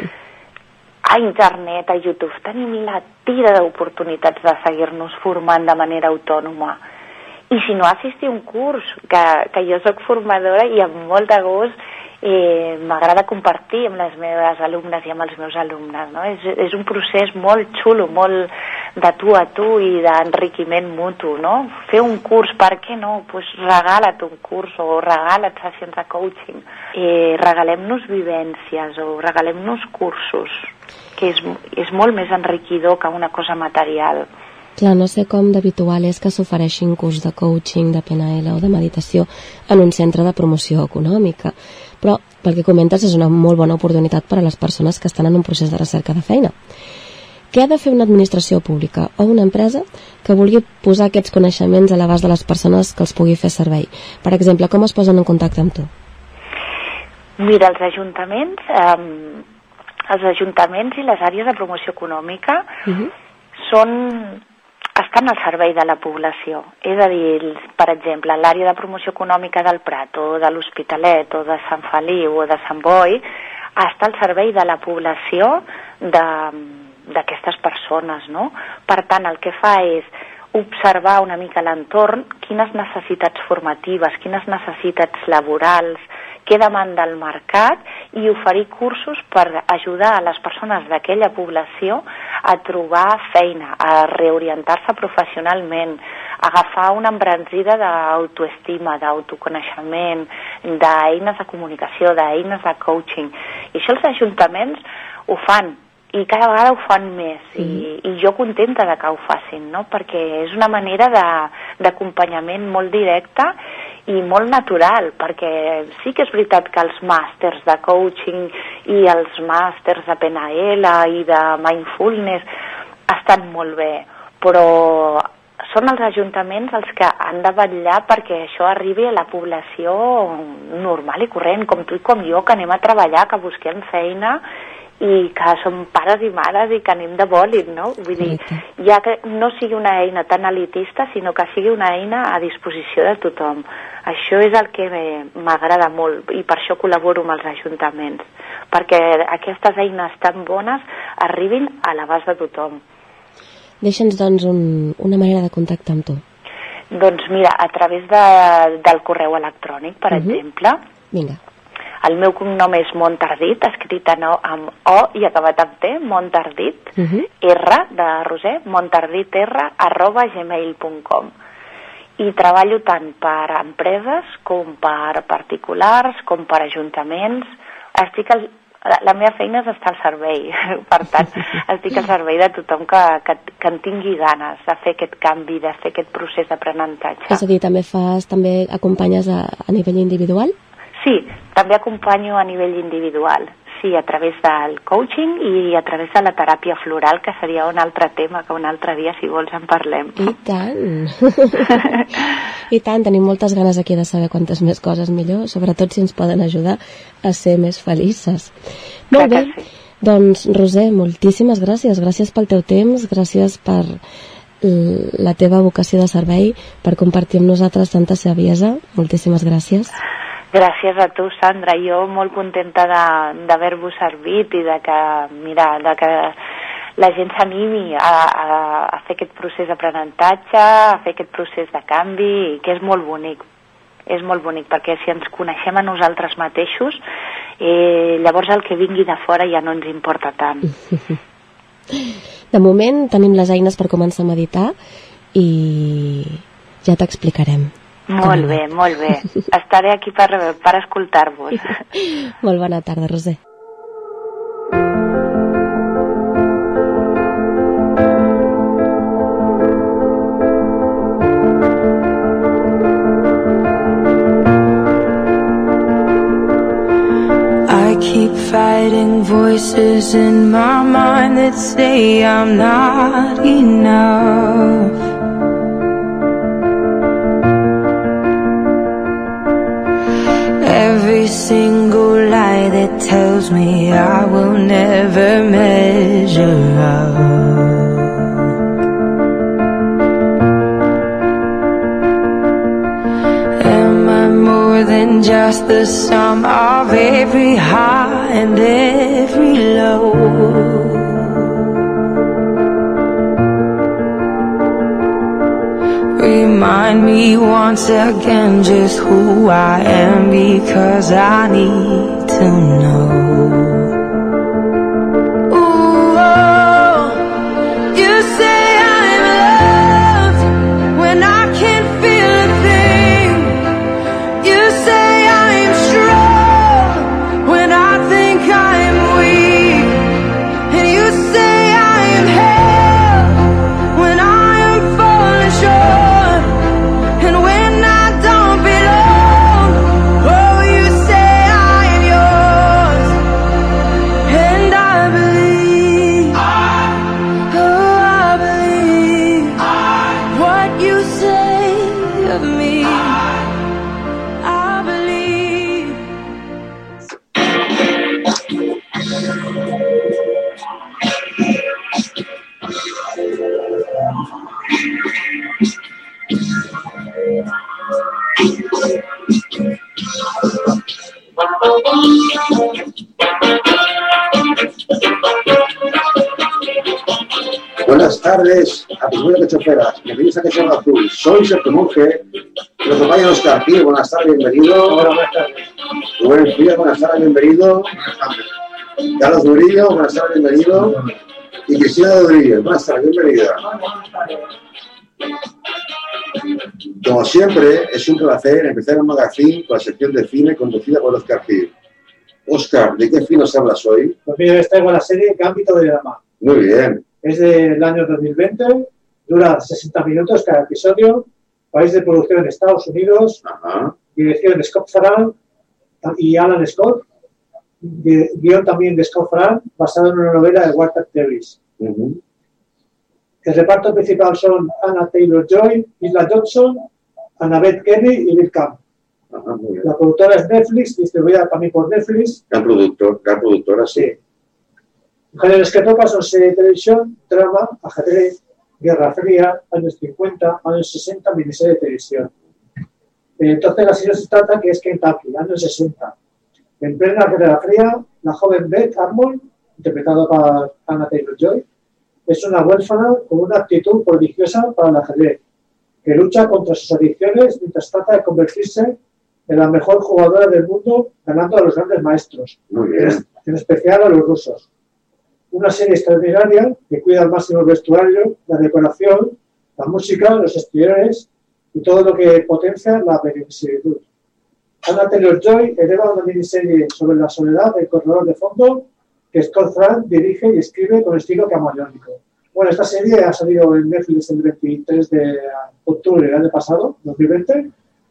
a internet, a YouTube, tenim la tira d'oportunitats de seguir-nos formant de manera autònoma. I si no assistir a un curs, que, que jo sóc formadora i amb molt de gust eh, m'agrada compartir amb les meves alumnes i amb els meus alumnes, no? És, és un procés molt xulo, molt de tu a tu i d'enriquiment mutu, no? Fer un curs, per què no? Pues regala't un curs o regala't sessions de coaching. Eh, regalem-nos vivències o regalem-nos cursos, que és, és molt més enriquidor que una cosa material. Clar, no sé com d'habitual és que s'ofereixin curs de coaching, de P N L o de meditació en un centre de promoció econòmica, però pel que comentes és una molt bona oportunitat per a les persones que estan en un procés de recerca de feina. Què ha de fer una administració pública o una empresa que vulgui posar aquests coneixements a l'abast de les persones que els pugui fer servei? Per exemple, com es posen en contacte amb tu? Mira, els ajuntaments, eh, els ajuntaments i les àrees de promoció econòmica uh-huh. són... estan al servei de la població. És a dir, per exemple, l'àrea de promoció econòmica del Prat o de l'Hospitalet o de Sant Feliu o de Sant Boi està al servei de la població d'aquestes persones, no? Per tant, el que fa és observar una mica l'entorn, quines necessitats formatives, quines necessitats laborals, què demanda el mercat i oferir cursos per ajudar a les persones d'aquella població a trobar feina, a reorientar-se professionalment, a agafar una embranzida d'autoestima, d'autoconeixement, d'eines de comunicació, d'eines de coaching. I això els ajuntaments ho fan i cada vegada ho fan més i, i jo contenta de que ho facin, no? Perquè és una manera d'acompanyament molt directe i molt natural, perquè sí que és veritat que els màsters de coaching i els màsters de P N L i de mindfulness estan molt bé, però són els ajuntaments els que han de vetllar perquè això arribi a la població normal i corrent, com tu i com jo, que anem a treballar, que busquem feina i que som pares i mares i que anem de bòlit, no? Vull dir, ja que no sigui una eina tan elitista, sinó que sigui una eina a disposició de tothom. Això és el que m'agrada molt i per això col·laboro amb els ajuntaments, perquè aquestes eines tan bones arribin a l'abast de tothom. Deixa'ns, doncs, un, una manera de contactar amb tu. Doncs mira, a través de, del correu electrònic, per uh-huh. exemple. Vinga. El meu cognom és Montardit, escrit en o, amb O i acabat amb T, Montardit, uh-huh. R de Roser, montarditr arroba gmail punt com. I treballo tant per empreses com per particulars, com per ajuntaments. Estic al, la meva feina és estar al servei, per tant, estic al servei de tothom que, que, que en tingui ganes de fer aquest canvi, de fer aquest procés d'aprenentatge. És a dir, també fas, també acompanyes a, a nivell individual? Sí, també acompanyo a nivell individual, sí, a través del coaching i a través de la teràpia floral, que seria un altre tema que un altre dia, si vols, en parlem. I tant! I tant, tenim moltes ganes aquí de saber quantes més coses millor, sobretot si ens poden ajudar a ser més felices. Molt bé, sí. Doncs, Roser, moltíssimes gràcies. Gràcies pel teu temps, gràcies per la teva vocació de servei, per compartir amb nosaltres tanta saviesa. Moltíssimes gràcies. Gràcies a tu, Sandra. Jo molt contenta d'haver-vos servit i de que, mira, de que la gent s'animi a, a, a fer aquest procés d'aprenentatge, a fer aquest procés de canvi, que és molt bonic. És molt bonic, perquè si ens coneixem a nosaltres mateixos, eh, llavors el que vingui de fora ja no ens importa tant. De moment tenim les eines per començar a meditar i ja t'explicarem. Molt bé, molt bé. Estaré aquí per, per escoltar-vos. Molt bona tarda, Roser. I keep fighting voices in my mind that say I'm not enough. Every single lie that tells me I will never measure up. Am I more than just the sum of every high and every low? Remind me once again just who I am, because I need to know. Ooh, oh, you say I'm loved when I can't feel a thing. You say I'm strong when I think I'm weak. And you say I am held when I am Buenas tardes, a tus buenas choferas. Bienvenidos a Cachorro Azul. Soy Sergio Monge. Nos acompaña Oscar Gil. Buenas tardes, bienvenido. Hola, buenas tardes. Rubén Frías, buenas tardes, bienvenido. Buenas tardes. Carlos Durillo, buenas tardes, bienvenido. Y Cristina Rodríguez, buenas tardes, bienvenida. Como siempre, es un placer empezar el magazine con la sección de cine conducida por Oscar Gil. Oscar, ¿de qué fin nos hablas hoy? Pues mira, les traigo la serie Gambito de Dama. Muy bien. Es del año dos mil veinte, dura sesenta minutos cada episodio, país de producción en Estados Unidos, Ajá. Dirección de Scott Farrell y Alan Scott, guión también de Scott Farrell, basado en una novela de Walter Tevis. Uh-huh. El reparto principal son Anna Taylor-Joy, Isla Johnson, Annabeth Kenny y Bill Camp. Ajá, muy bien. La productora es Netflix, distribuida también por Netflix. Gran productor, gran productora, sí. Sí. Los géneros que toca son serie de televisión, drama, ajedrez, Guerra Fría, años cincuenta, años sesenta, miniserie de televisión. Entonces la serie se trata que es Kentucky, años sesenta. En plena Guerra Fría, la joven Beth Armond, interpretada por Anna Taylor-Joy, es una huérfana con una actitud prodigiosa para el ajedrez, que lucha contra sus adicciones mientras trata de convertirse en la mejor jugadora del mundo, ganando a los grandes maestros, Muy bien. en, en especial a los rusos. Una serie extraordinaria que cuida al máximo el vestuario, la decoración, la música, los exteriores y todo lo que potencia la verosimilitud. Anna Taylor-Joy eleva una miniserie sobre la soledad del corredor de fondo que Scott Frank dirige y escribe con estilo camaleónico. Bueno, esta serie ha salido en Netflix el veintitrés de octubre del año pasado, dos mil veinte,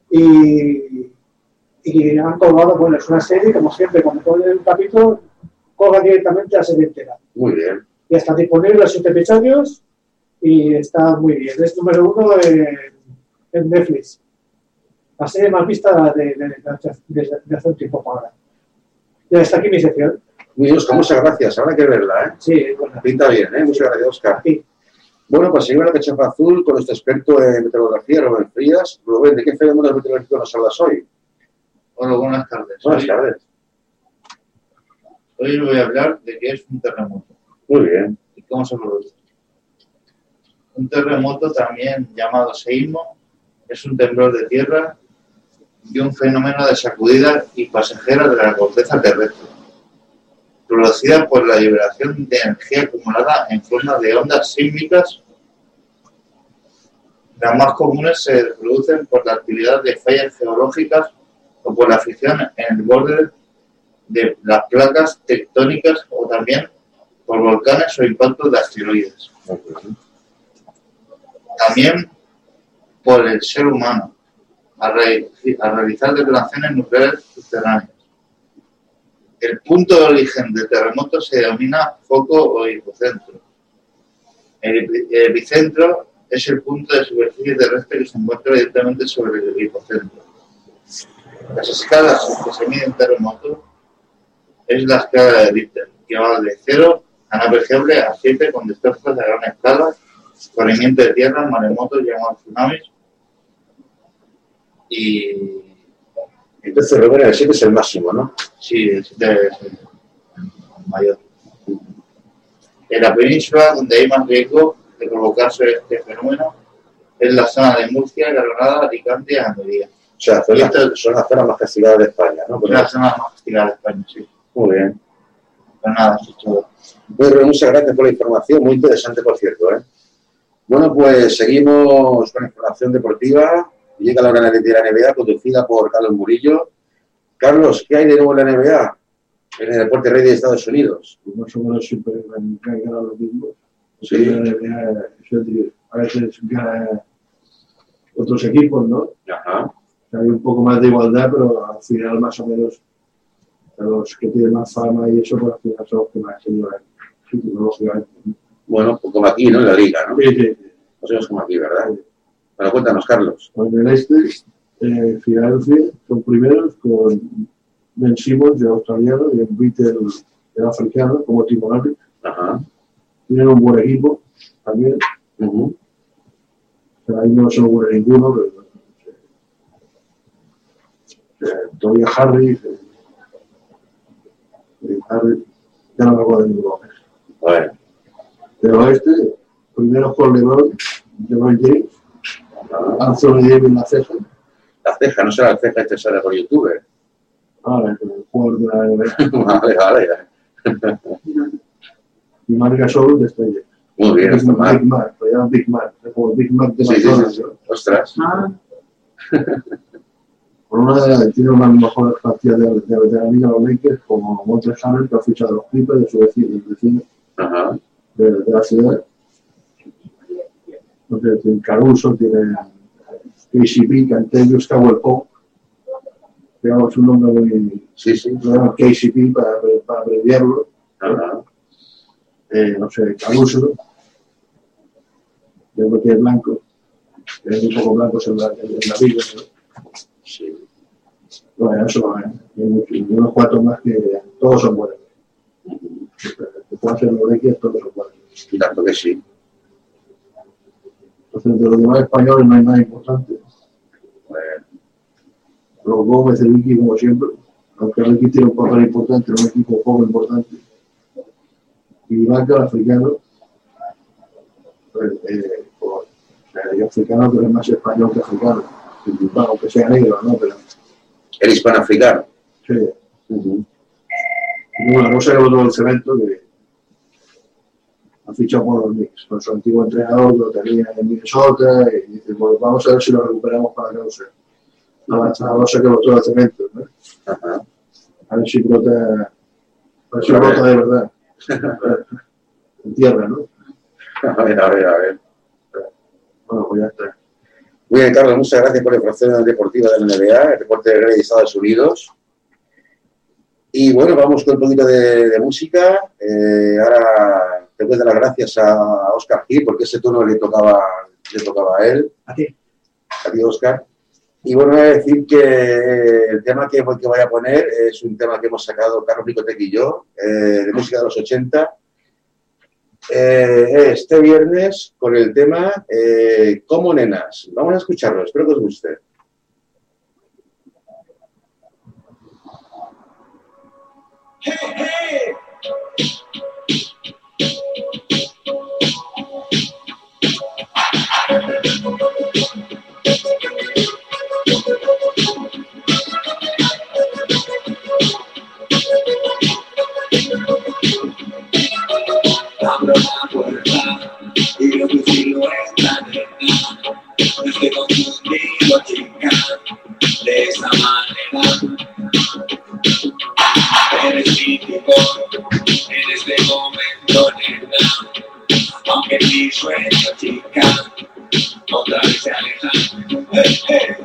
y, y han colgado, bueno, es una serie, como siempre, cuando ponen un capítulo, colga directamente a la serie entera. Muy bien. Ya está disponible los siete episodios y está muy bien. Es número uno en, en Netflix. La serie más vista de, de, de, de, de hace un tiempo para ahora. Ya está aquí mi sección. Muy bien, Oscar, muchas gracias. Habrá que verla, ¿eh? Sí, bueno. Pinta bien, ¿eh? Muchas gracias, Oscar. Sí. Bueno, pues seguimos la Cachorro Azul con nuestro experto en meteorología, Rubén Frías. Rubén, ¿de qué fenómenos meteorológicos nos hablas hoy? Hola, buenas tardes. Buenas hoy, tardes. Hoy voy a hablar de qué es un terremoto. Muy bien. ¿Y cómo se produce? Un terremoto, también llamado seísmo, es un temblor de tierra y un fenómeno de sacudida y pasajera de la corteza terrestre, producida por la liberación de energía acumulada en forma de ondas sísmicas. Las más comunes se producen por la actividad de fallas geológicas o por la fricción en el borde de las placas tectónicas o también por volcanes o impactos de asteroides. También por el ser humano, a, re a realizar detonaciones nucleares subterráneas. El punto de origen del terremoto se denomina foco o hipocentro. El, el epicentro es el punto de superficie terrestre que se encuentra directamente sobre el hipocentro. Las escalas en que se mide un terremoto es la escala de Richter, que va de cero a no apreciable a siete con destrozos de gran escala, corrimiento de tierra, maremotos llamados tsunamis y... Entonces, Rubén, el siete es el máximo, ¿no? Sí, el siete es el mayor. En la península, donde hay más riesgo de provocarse este fenómeno, es la zona de Murcia, Granada, Alicante y Almería. O sea, son las, son las zonas más castigadas de España, ¿no? Son las zonas más castigadas de España, sí. Muy bien. Pero nada, eso es todo. Bueno, muchas gracias por la información, muy interesante, por cierto, ¿eh? Bueno, pues seguimos con la información deportiva. Llega la hora de la N B A, conducida por Carlos Murillo. Carlos, ¿qué hay de nuevo en la N B A? En el deporte rey de Estados Unidos. Pues más o menos siempre han ganado lo mismo. Sí. La N B A a veces gana otros equipos, ¿no? Ajá. Hay un poco más de igualdad, pero al final más o menos los que tienen más fama y eso, pues al final son los que más se llevan lógicamente. Bueno, pues como aquí, ¿no? En la liga, ¿no? Sí, sí, sí. Pues es como aquí, ¿verdad? Bueno, cuéntanos, Carlos. Pues en el este, eh, Filadelfia son primeros con Ben Simmons, el australiano, y en Whittle, el africano, como Timo Werner. Ajá. Tienen un buen equipo también. Uh-huh. O sea, ahí no se me ocurre ninguno, pero eh, todavía Harris, eh, Ya no me acuerdo de ninguno. Bueno. Pero este, primero con LeBron, LeBron James, Anthony Davis en la ceja. La ceja, no será la ceja, este sale por YouTube. Ah, el jugador de la N B A. Vale, vale. Y Marc Gasol de estrella. Muy bien, está mal. Big Mac, lo llaman Big Mac, como el Big Mac de Sí, sí, McDonald's. sí, sí. Ostras. Ah. Por una de tiene una mejor cantidad de, de veteranía los Lakers, como Montres Harrell, que ha fichado a los Clippers de su vecino, del vecino Ajá. de, de la ciudad. Entonces, tiene Caruso, tiene K C P, Canterius, Cowell Pope. Digamos un nombre muy. Sí, sí. Lo llaman K C P para, para abreviarlo. Ajá. Eh, no sé, Caruso. Yo creo que es blanco. Hay muy pocos blancos en la, en la vida, ¿no? Sí. Bueno, eso, ¿eh? Y unos cuantos más que todos son buenos. Que puedan ser los Lakers, todos son buenos. Y tanto que sí. Entonces, de los demás españoles no hay nada importante. Bueno. Los Gómez, el Vicky, como siempre. Aunque el Vicky tiene un papel importante, un equipo poco importante. Y Vaca, el africano. Pues, eh, pues, o sea, el africano que es más español que africano. Aunque sea negro, ¿no? Pero, El hispanoafricano. sí. Uh-huh. Y bueno, no sé el otro del cemento que ha fichado por los Knicks, con su antiguo entrenador que lo tenía en Minnesota y dice, pues vamos a ver si lo recuperamos para que no sé. A no ser que lo todo el cemento, ¿no? Ajá. A ver si brota, a ver si brota de verdad. En tierra, ¿no? A ver, a ver, a ver. Bueno, pues ya está. Muy bien, Carlos, muchas gracias por la información deportiva de la N B A, el reporte de Grey de Estados Unidos. Y bueno, vamos con un poquito de, de música. Eh, ahora te doy las gracias a Oscar Gil, porque ese tono le tocaba, le tocaba a él. A ti. A ti, Oscar. Y bueno, voy a decir que el tema que, que voy a poner es un tema que hemos sacado Carlos Nicotec y yo, eh, de música de los ochenta. Eh, este viernes con el tema eh, Como Nenas. Vamos a escucharlo, espero que os guste. Hey, hey. Abro la puerta y lo que sigo es la nena. No estoy confundido, chica, de esa manera. Eres mi tipo en este momento, nena. Aunque mi sueño, chica, otra vez se aleja. Hey,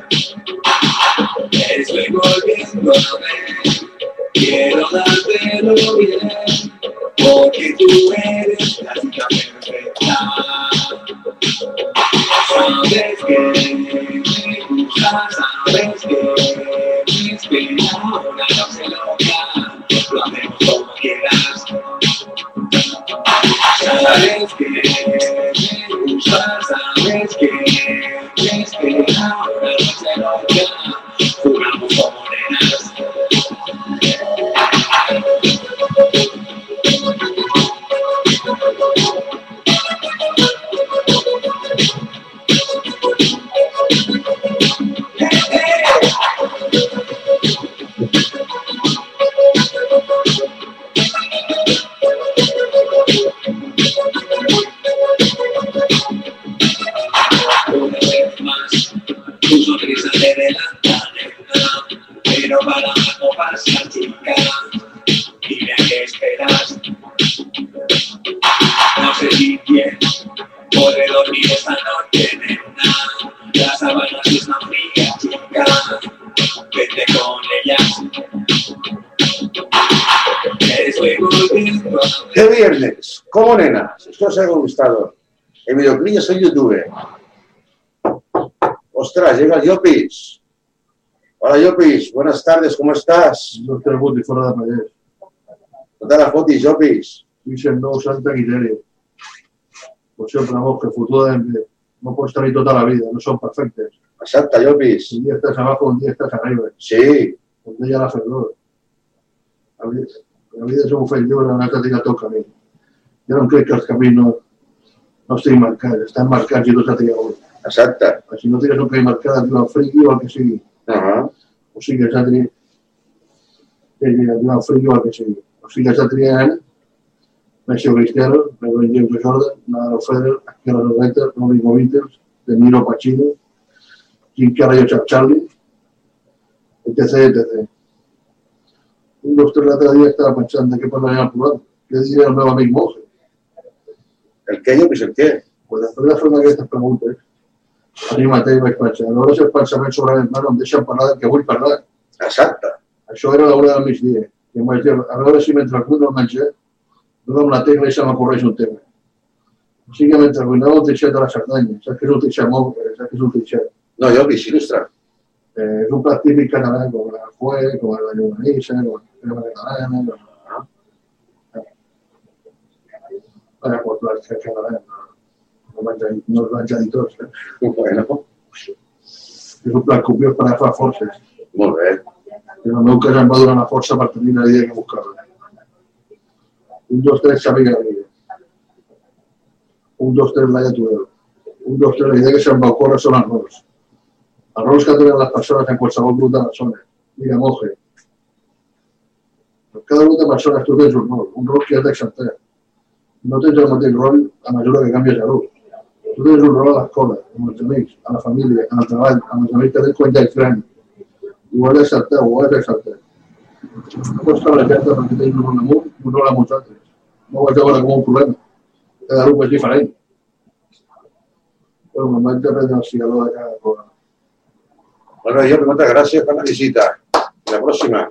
hey. Estoy volviendo a ver. Quiero dártelo bien, porque tú eres la chica perfecta. Sabes que me gusta, sabes que me inspira una noche loca. Lo hacemos como quieras. Sabes que me gusta, sabes que me inspira una noche loca. Jugamos como nenas. Una vez más, tu sonrisa te delanta, nena, pero para no pasa, chica. Dime a qué esperas. No sé si bien podré dormir esta noche, nena. Las sábanas están frías, chica. Vete con ellas. Estoy volviendo a ver. ¿Qué viernes? Como Nenas. Esto os ha gustado. El videoclip yo soy youtuber. Ostras, llega Llopis. Hola Llopis, buenas tardes, ¿cómo estás? No te lo y fuera de Pallés. ¿Qué tal la fotis, Llopis? Dice no Santa Guillermo. Pues siempre, vamos, que el futuro de, no puede estar ahí toda la vida, no son perfectos. Exacta, Llopis. Un día estás abajo, un día estás arriba. Sí. Un día la ferró. La vida és un fet lliure, on has de triar tot el camí. Jo no crec que els camins no, no estiguin marcats, estan marcats i tu has de triar un. Exacte. Si no tires un camí marcat, et diu el friqui o el que sigui. Uh -huh. O sigui, has de triar el friqui o el que sigui. O sigui, has de triar Messi o Cristiano, LeBron James o Jordan, Nadal o Federer, Akira Rodríguez, Rodrigo Vintes, De Niro o Pacino, Jim Carrey o Chuck Charlie, etc, etcètera. Un dels tres l'altre dia estava pensant de què parlarem al programa. Què diria el meu amic Monge? El què? Jo que sé el què? Pues després de fer aquestes preguntes, a mi mateix vaig pensar, a veure si els pensaments sobre el mar em deixen parlar del que vull parlar. Exacte. Això era l'hora del migdia. I em vaig dir, a veure si mentre cuino el menjar, dono amb la tecla i se m'ocorreix un tema. O sigui, mentre cuinava el teixet de la Cerdanya. Saps què és un teixet molt? Saps què és un teixet? No, jo que il·lustra. Eh, és un plat típic català, com el fuet, com la lloganissa, com la crema catalana, com... Ara, pues, plats catalans, no, no els vaig a dir tots. Eh? Bueno. És un plat copiós per agafar forces. Molt bé. I en el meu cas em va donar la força per tenir la idea que buscava. Un, dos, tres, Xavi Garriga. Un, dos, tres, Laia Tudor. Un, dos, tres, la idea que se'm va ocórrer són els rols. Els rols que tenen les persones en qualsevol grup de persones. Mira, Monge. Per cada grup de persones tu tens un rol, un rol que has d'acceptar. No tens el mateix rol a mesura que canvies de grup. Tu tens un rol a l'escola, amb els amics, a la família, en el treball, amb els amics que tens quan ja ets gran. I ho has d'acceptar, ho has d'acceptar. No pots treballar-te perquè tens un rol amunt i un rol amb uns altres. No ho has de veure com un problema. Cada grup és diferent. Però me'n vaig de prendre el cigador de cada programa. Bueno, yo, muchas gracias por la visita. La próxima.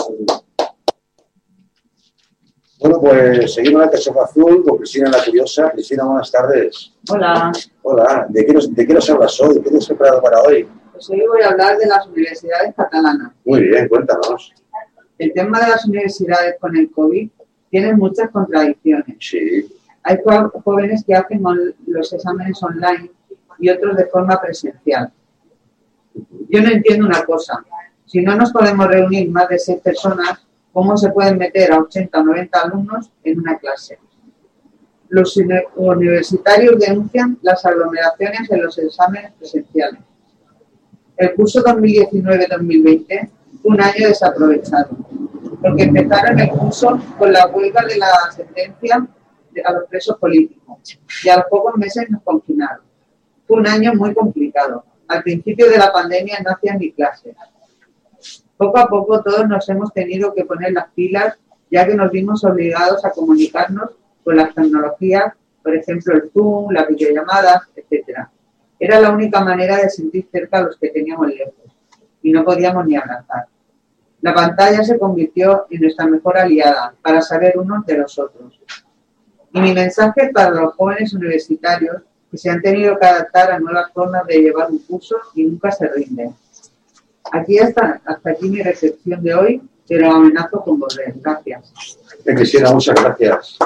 Bueno, pues seguimos en el Cachorro Azul con Cristina la Curiosa. Cristina, buenas tardes. Hola. Hola. ¿De qué nos, de qué nos hablas hoy? ¿Qué tienes preparado para hoy? Pues hoy voy a hablar de las universidades catalanas. Muy bien, cuéntanos. El tema de las universidades con el COVID tiene muchas contradicciones. Sí. Hay jóvenes que hacen los exámenes online y otros de forma presencial. Yo no entiendo una cosa. Si no nos podemos reunir más de seis personas, ¿cómo se pueden meter a ochenta o noventa alumnos en una clase? Los universitarios denuncian las aglomeraciones en los exámenes presenciales. El curso dos mil diecinueve dos mil veinte fue un año desaprovechado, porque empezaron el curso con la huelga de la sentencia a los presos políticos y a los pocos meses nos confinaron. Fue un año muy complicado. Al principio de la pandemia no hacían ni clases. Poco a poco todos nos hemos tenido que poner las pilas, ya que nos vimos obligados a comunicarnos con las tecnologías, por ejemplo el Zoom, las videollamadas, etcétera. Era la única manera de sentir cerca a los que teníamos lejos y no podíamos ni abrazar. La pantalla se convirtió en nuestra mejor aliada para saber unos de los otros. Y mi mensaje para los jóvenes universitarios que se han tenido que adaptar a nuevas formas de llevar un curso y nunca se rinden. Aquí hasta, hasta aquí mi recepción de hoy, pero amenazo con volver. Gracias. Me quisiera, muchas gracias.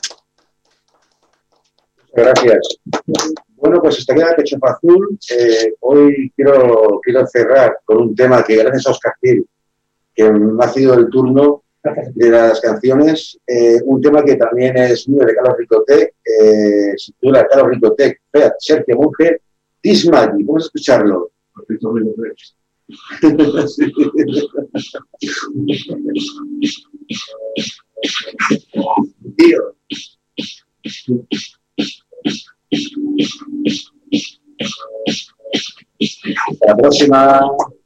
Muchas gracias. Bueno, pues hasta aquí el Cachorro Azul. Eh, hoy quiero, quiero cerrar con un tema que gracias a Oscar Gil, que me ha sido el turno de las canciones, eh, un tema que también es mío de Carlos Ricotec, eh, se titula Carlos Ricotec, Feat, Sergio Monge, Tismagi. Vamos a escucharlo. Sí. Tío. Hasta la próxima.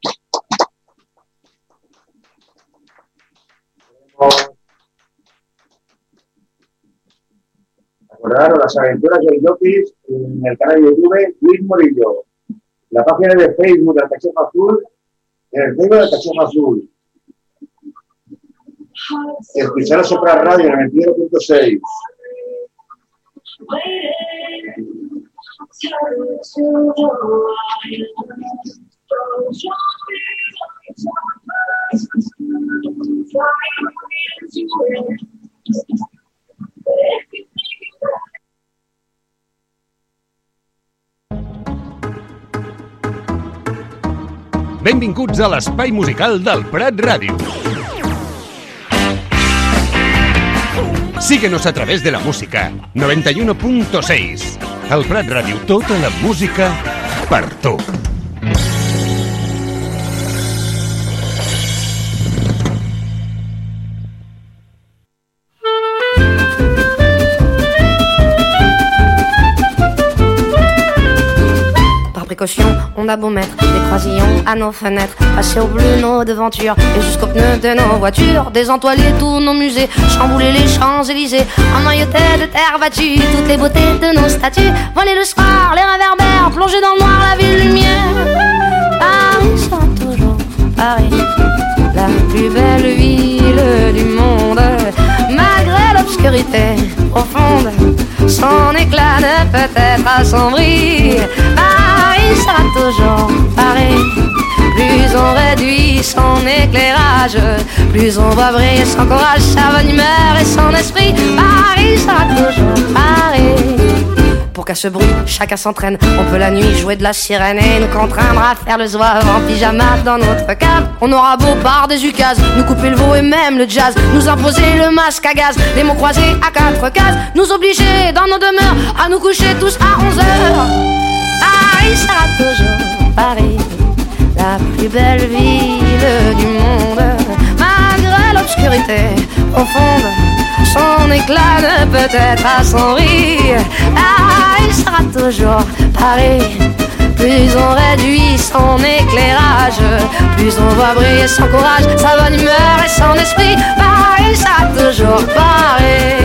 Acordaros las aventuras de Yopis en el canal de YouTube Luis Morillo, la página de Facebook del Cachorro Azul, en el Facebook del Cachorro Azul. Escuchar a Sopra Radio en el veintiuno punto seis. Benvinguts a l'espai musical del Prat Ràdio. Síguenos a través de la música. noventa y uno punto seis. El Prat Ràdio, tota la música per tu. On a beau mettre des croisillons à nos fenêtres, passer au bleu nos devantures et jusqu'aux pneus de nos voitures, désentoiler tous nos musées, chambouler les Champs-Élysées, emmailloter de terre battue toutes les beautés de nos statues, voler le soir, les réverbères, plonger dans le noir la ville lumière. Paris sera toujours Paris, la plus belle ville du monde, malgré l'obscurité profonde, son éclat ne peut être assombri. Paris sera toujours Paris. Plus on réduit son éclairage, plus on voit briller son courage, sa bonne humeur et son esprit. Paris sera toujours Paris. Pour qu'à ce bruit, chacun s'entraîne. On peut la nuit jouer de la sirène et nous contraindre à faire le zouave en pyjama dans notre cave. On aura beau par des ukases, nous couper le veau et même le jazz, nous imposer le masque à gaz, les mots croisés à quatre cases, nous obliger dans nos demeures à nous coucher tous à onze heures. Paris sera toujours Paris, la plus belle ville du monde, malgré l'obscurité profonde, son éclat ne peut être assombri. Paris sera toujours Paris. Plus on réduit son éclairage, plus on voit briller son courage, sa bonne humeur et son esprit. Paris sera toujours Paris.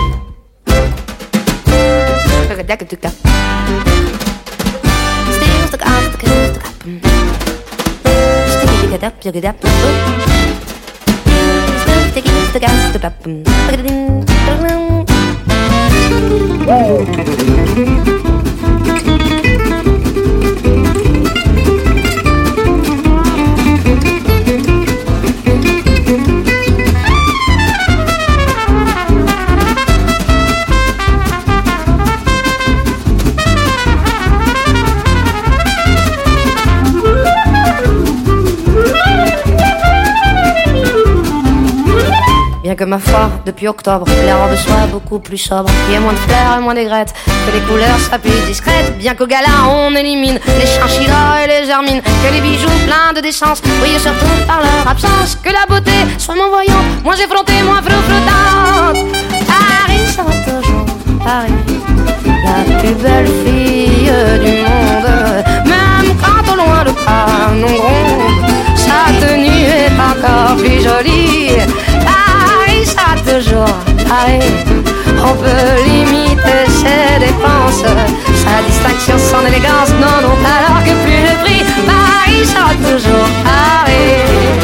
Bien que ma foi, depuis octobre, les robes soient beaucoup plus sobres, qu'il y ait moins de fleurs et moins d'aigrettes, que les couleurs soient plus discrètes. Bien qu'au gala on élimine les chinchillas et les hermines, que les bijoux pleins de décence brillent surtout par leur absence, que la beauté soit moins voyante, moins effrontée, moins flottante. Paris sera toujours Paris, la plus belle fille du monde, même quand au loin le canon gronde, sa tenue est encore plus jolie. Paris sera toujours Paris. On peut limiter ses dépenses, sa distinction, son élégance n'en ont alors que plus le prix. Paris sera toujours Paris.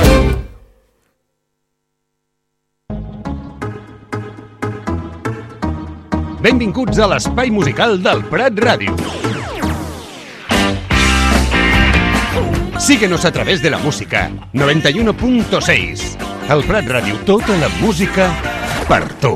Benvinguts a l'espai musical del Prat Ràdio. Síguenos a través de la música. noventa y uno punto seis. El Prat Ràdio, tota la música per tu.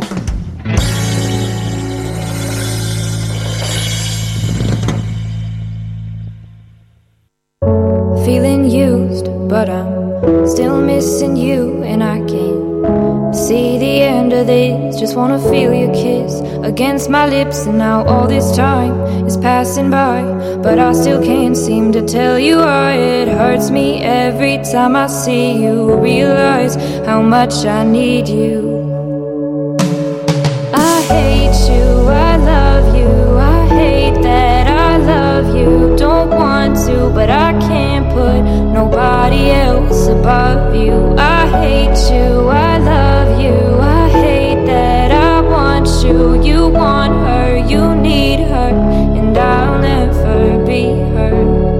Feeling used, but I'm still missing you, and I can't see the end of this. Just wanna feel your kiss against my lips, and now all this time is passing by, but I still can't seem to tell you why. It hurts me every time I see you, realize how much I need you. I hate you, I love you, I hate that I love you. Don't want to, but I can't put nobody else above you. I hate you, I love you, I hate that I want you. You want her, you need her, and I'll never be her.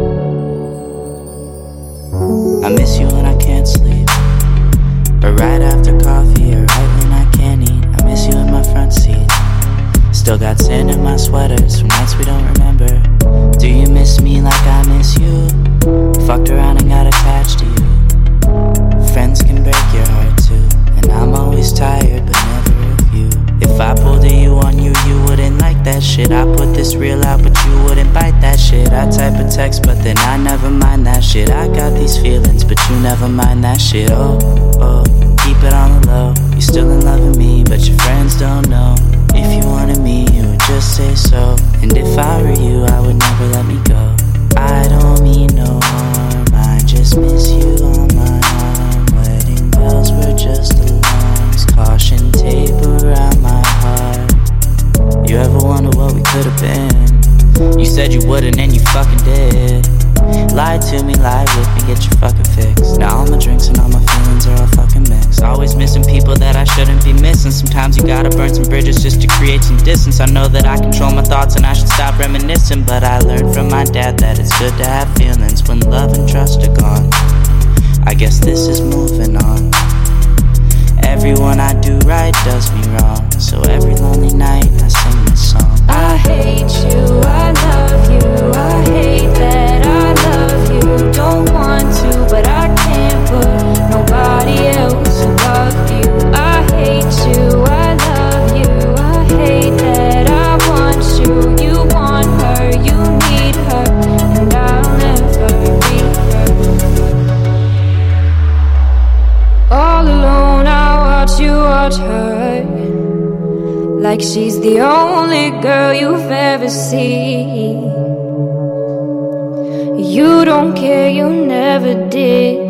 I miss you when I can't sleep, or right after coffee, or right when I can't eat. I miss you in my front seat. Still got sand in my sweaters from nights we don't remember. Do you miss me like I miss you? Fucked around and got attached to you. Friends can break your heart too, and I'm always tired but never of you. If I pulled a you on you, you wouldn't like that shit. I put this real out but you wouldn't bite that shit. I type a text but then I never mind that shit. I got these feelings but you never mind that shit. Oh, oh, keep it on the low. You're still in love with me, but your friends don't know. If you wanted me, you would just say so. And if I were you, I would never let me go. I don't mean no harm, I just miss you on my arm. Wedding bells were just alarms, caution tape around my heart. You ever wonder what we could have been? You said you wouldn't and you fucking did. Lie to me, lie with me, get your fucking fix. Now all my drinks and all my feelings are all fucking mixed. Always missing people that I shouldn't be missing. Sometimes you gotta burn some bridges just to create some distance. I know that I control my thoughts and I should stop reminiscing, but I learned from my dad that it's good to have feelings when love and trust are gone. I guess this is moving on. Everyone I do right does me wrong, so every lonely night I sing this song. I hate you, I love you, I hate that I love you. Don't want to, but I can't put nobody else above you. I hate you, I love you, I hate that I want you. You want her, you need her, and I'll never be her. All alone I watch you watch her, like she's the only girl you've ever seen. You don't care, you never did.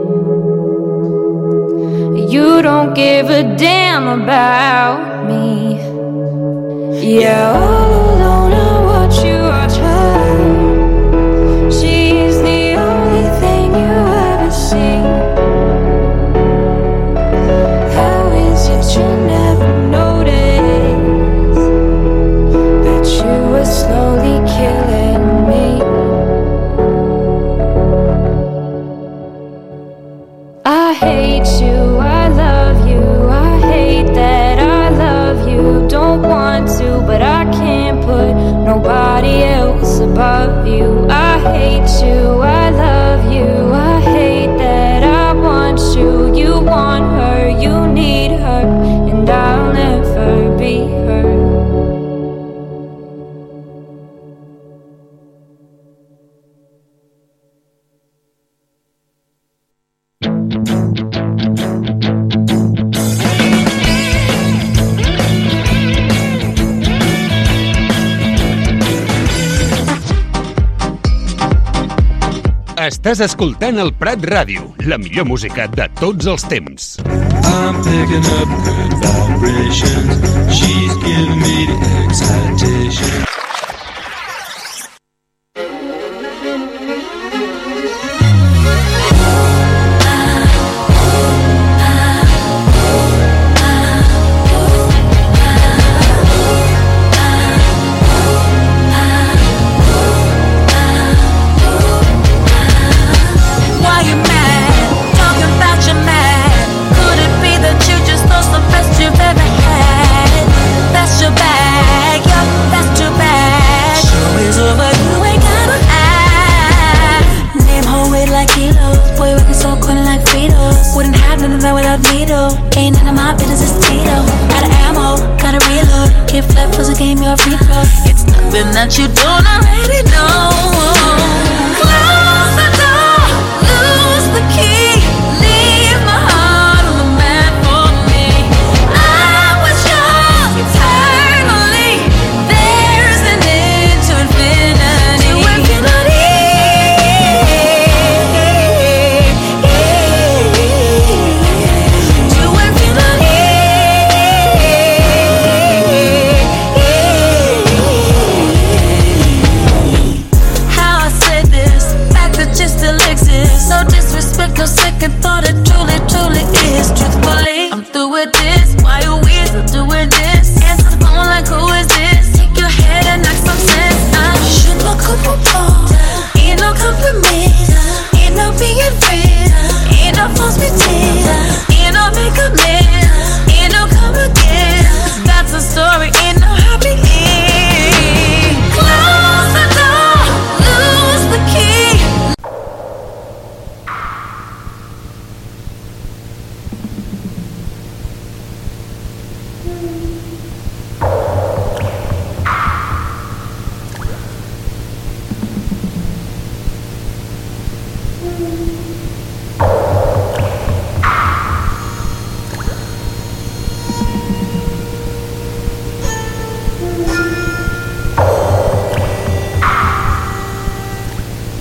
You don't give a damn about me. Yeah, all alone I watch you watch her. She's the only thing you ever see. How is it you never noticed that you were slowly killing me? I hate you, I love you, I hate that I love you. Don't want to, but I can't put nobody else above you. I hate you, I love you, I hate that I want you. You want her, you need her, and I'll never be her. Estàs escoltant el Prat Ràdio, la millor música de tots els temps. I'm picking up good vibrations. She's giving me the excitation. That you don't already know. Close the door, lose the key, leave my heart on the mat for me. I was young eternally. There's an end to infinity. To infinity. To infinity. How I said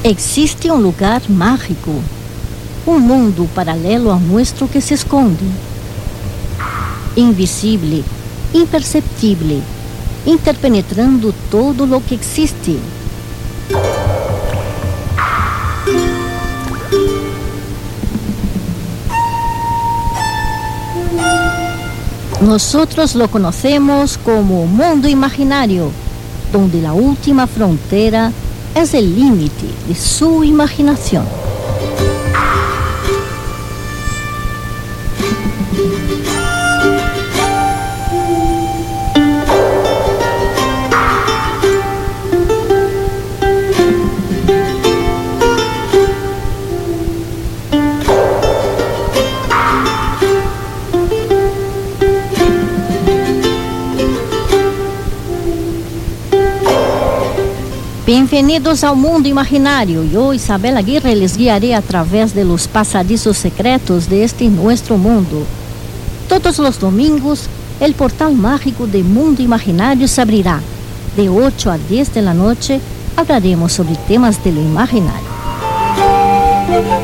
Existe um lugar mágico, um mundo paralelo ao nuestro que se esconde. Invisível, imperceptível, interpenetrando todo lo que existe. Nosotros lo conocemos como mundo imaginario, donde la última frontera es el límite de su imaginación. Bem-vindos ao mundo imaginário. Eu, Isabel Aguirre, les guiaré a través de los pasadizos secretos de este nuestro mundo. Todos los domingos, el portal mágico de Mundo Imaginario se abrirá. De ocho a diez de la noche, hablaremos sobre temas de lo imaginario.